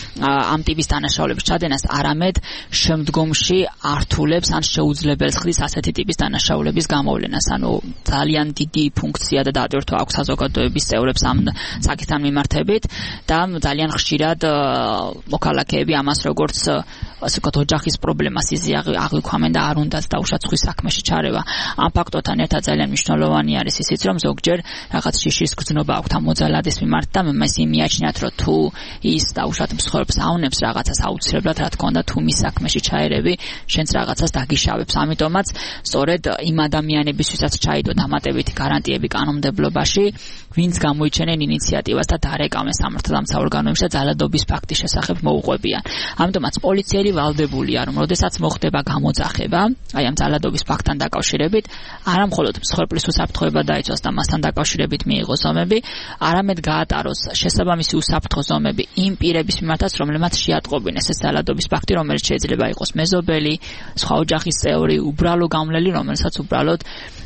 E: ამ ტიპის დანაშაულების ჩადენას, არამედ შემდგომში ართულებს ან შეუძლებელს ხდის ასეთი ტიპის დანაშაულების გამოვლენას. ანუ ძალიან დიდი ფუნქცია და დატვირთვა აქვს საზოგადოების წევრებს ამ საკითხთან მიმართებით და ძალიან ხშირად მოქალაქეები ამას როგორც ასე ვთქვათ ოჯახის პრობლემას ისე აღვიქვამენ და არ უნდათ დაუშვათ საქმეში ჩარევა. ამ ფაქტორთან ერთად ძალიან მნიშვნელოვანი არის ისიც, რომ ზოგჯერ რაღაც შიშის გრძნობა აქვთ ამ მოძალადის მიმართ და მას იმიაჩნიათ, რომ თუ ის დაუშვათ მსხვერპლს ავნებს რაღაცას აუცილებლად, რა თქმა უნდა, თუ მის საქმეში ჩაერევი, შენც რაღაცას დაგიშავებს. ამიტომაც სწორედ იმ ადამიანებისთვისაც ჩაიდო დამატებითი გარანტიები კანონმდებლობაში, ვინც გამოიჩენენ ინიციატივას და დარეკავენ სამართალდამცავ ორგანოებში და ძალადობის ფაქტის შესახებ მოუყვებიან. ამიტომაც პოლიციელი ვალდებულია, რომ როდესაც მოხდება გამოძახება, აი ამ ძალადობის ფაქტთან დაკავშირებით, არა მხოლოდ მსხვერპლის უსაფრთხოება დაიცვას და მასთან დაკავშირებით მიიღოს ზომები, არამედ გაატაროს შესაბამისი უსაფრთხო ზომები იმ პირების მიმართაც, რომლებმაც შეატყობინეს ეს ძალადობის ფაქტი, რომელიც შეიძლება იყოს მეზობელი, სხვა ოჯახის წევრი, უბრალო გამლელი, რომელსაც უბრალოდ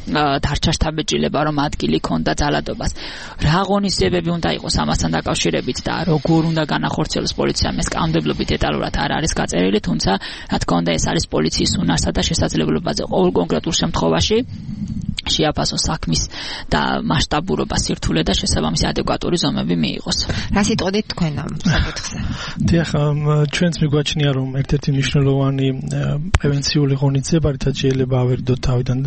E: დარჩა შთაბეჭდილება, რომ ადგილი ქონდა ძალადობას. რა ღონისძიებები უნდა იყოს ამასთან დაკავშირებით და როგორ უნდა განახორციელოს პოლიციამ, ეს კანონმდებლობით დეტალურად არ არის გაწერილი, თუმცა რა თქმა უნდა ეს არის პოლიციის უნარსა და შესაძლებლობაზე ყოველ კონკრეტულ შემთხვევაში შეაფასოს საქმის და მასშტაბურობა, სირთულე და შესაბამისი ადეკვატური ზომები მიიღოს.
C: რა სიტყვით თქვენ ამ საკითხზე?
F: დიახ, ჩვენც მიგვაჩნია, რომ ერთ-ერთი მნიშვნელოვანი პრევენციული ღონისძიება, რითაც შეიძლება ავერიდოთ თავიდან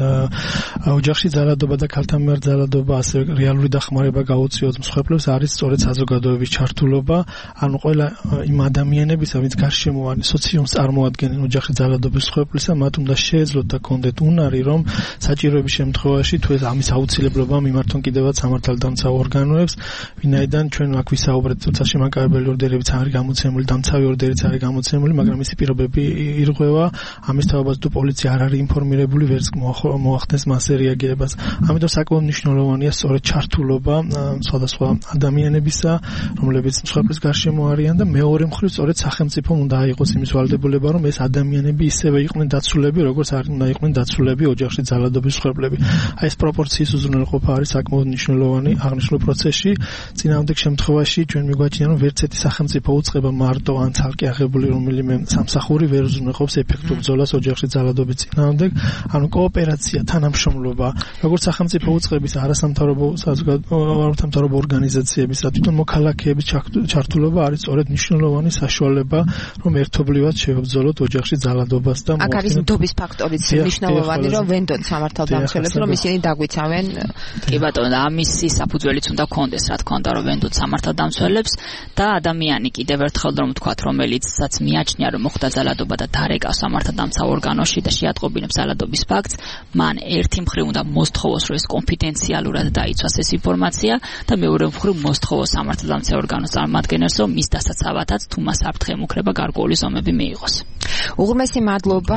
F: ოჯახში ძალადობა და ქალთა მიმართ ძალადობა, ასე რეალური დახმარება გაუწიოთ მსხვერპლებს, არის სწორედ საზოგადოების ჩართულობა, ანუ ყველა იმ ადამიანების, ვინც გარშემო არის სოციუმს წარმოადგენენ ოჯახში ძალადობის მსხვერპლისა, მათ უნდა შეეძლოთ და კონდეთ უნარი, რომ საჭიროების შემთხვევაში თუ ეს ამის აუცილებლობა მიმართონ კიდევაც სამართალდამცავ ორგანოებს, ვინაიდან ჩვენ აქ ვისაუბრეთ, თუმცა შემაკარებელი ორდერებიც არის გამოცემული, დამცავი ორდერიც არის გამოცემული, მაგრამ მისი პირობები ირღვევა, ამის თაობაც თუ პოლიცია არ არის ინფორმირებული, ვერც მოახდენს მასზე რეაგირებას. ამიტომ საკმაოდ მნიშვნელოვანია სწორედ ჩართულობა სხვადასხვა ადამიანებისა, რომლებიც მსხვერპლის გარშემო არიან და მეორე მხრივ სწორედ სახელმწიფომ უნდა აიღოს იმის ვალდებულება, რომ ეს ადამიანები ისევე იყვნენ დაცულები, როგორც არ უნდა იყვნენ დაცულები ოჯახში ძალადობის მსხვერპლები. აი ეს პროპორციის უზრუნველყოფა არის საკმაოდ მნიშვნელოვანი აღნიშნულ პროცესში. წინააღმდეგ შემთხვევაში ჩვენ მიგვაჩნია, რომ ვერც ერთი სახელმწიფო უწყება მარტო ან ცალკე აღებული რომელიმე სამსახური ვერ უზრუნველყოფს ეფექტურ ბრძოლას ოჯახში ძალადობის წინააღმდეგ. ანუ კოოპერაცია, თანამშრომლობა, როგორც სახელმწიფო უწყების, არასამთავრობო საზოგადოებრივი ორგანიზაციების, რა თვითონ მოქალაქეების ჩართულობა არის სწორედ მნიშვნელოვანი საშუალება, რომ ერთობლივად შევებრძოლოთ ოჯახში ძალადობას და
C: აქ არის ნდობის ფაქტორიც მნიშვნელოვანი, რომ ვენდოთ სამართალდამცველებს, რომ ისინი დაგვიცავენ.
E: კი ბატონო, ამისი საფუძველიც უნდა გქონდეს, რა თქმა უნდა, რომ ვენდოთ სამართალდამცველებს და ადამიანი კიდევ ერთხელ რომ ვთქვათ, რომელიცაც მიაჩნია, რომ მოხდა ძალადობა და დარეკავს სამართალდამცავ ორგანოში და შეატყობინებს ძალადობის ფაქტს, მან ერთი მხრივ უნდა მოსთხოვოს, რომ ეს კონფიდენციალურად დაიცვას ეს ინფორმაცია და მეორე მხრივ მოსთხოვოს სამართალდამცავ ორგანოს წარმომადგენელს, რომ მის დასაცავათაც თუ მას საფრთხე ემუქრება გარკვეული ზომები მიიღოს.
C: უღრმესი მადლობა.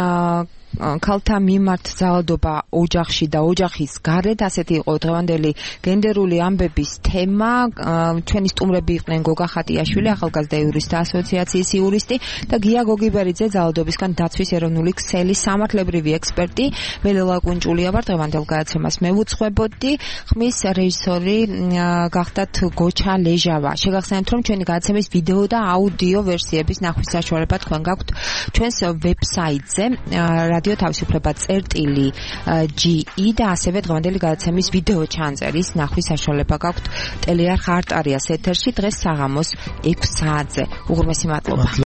C: ქალთა მიმართ ძალადობა ოჯახში და ოჯახის გარეთ, ასეთი იყო დღევანდელი გენდერული ამბების თემა. ჩვენი სტუმრები იყვნენ გოგა ხატიაშვილი, ახალგაზრდა იურისტთა ასოციაციის იურისტი და გია გოგიბერიძე, ძალადობისგან დაცვის ეროვნული ქსელის სამართლებრივი ექსპერტი. მე ლელა კუნჭულია ვარ, დღევანდელ გადაცემას მე ვუძღვებოდი. ხმის რეჟისორი გახდათ გოჩა ლეჟავა. შეგახსენებთ, რომ ჩვენი გადაცემის ვიდეო და აუდიო ვერსიების ნახვის საშუალება თქვენ გაქვთ ჩვენს ვებსაიტზე რადიო თავისუფლება წერტილი ჯი ი და ასევე დღევანდელი გადაცემის ვიდეო ჩანწერის ნახვის საშუალება გაქვთ ტელეარხ არტარიას ეთერში დღეს საღამოს ექვს საათზე. უღრმესი მადლობა.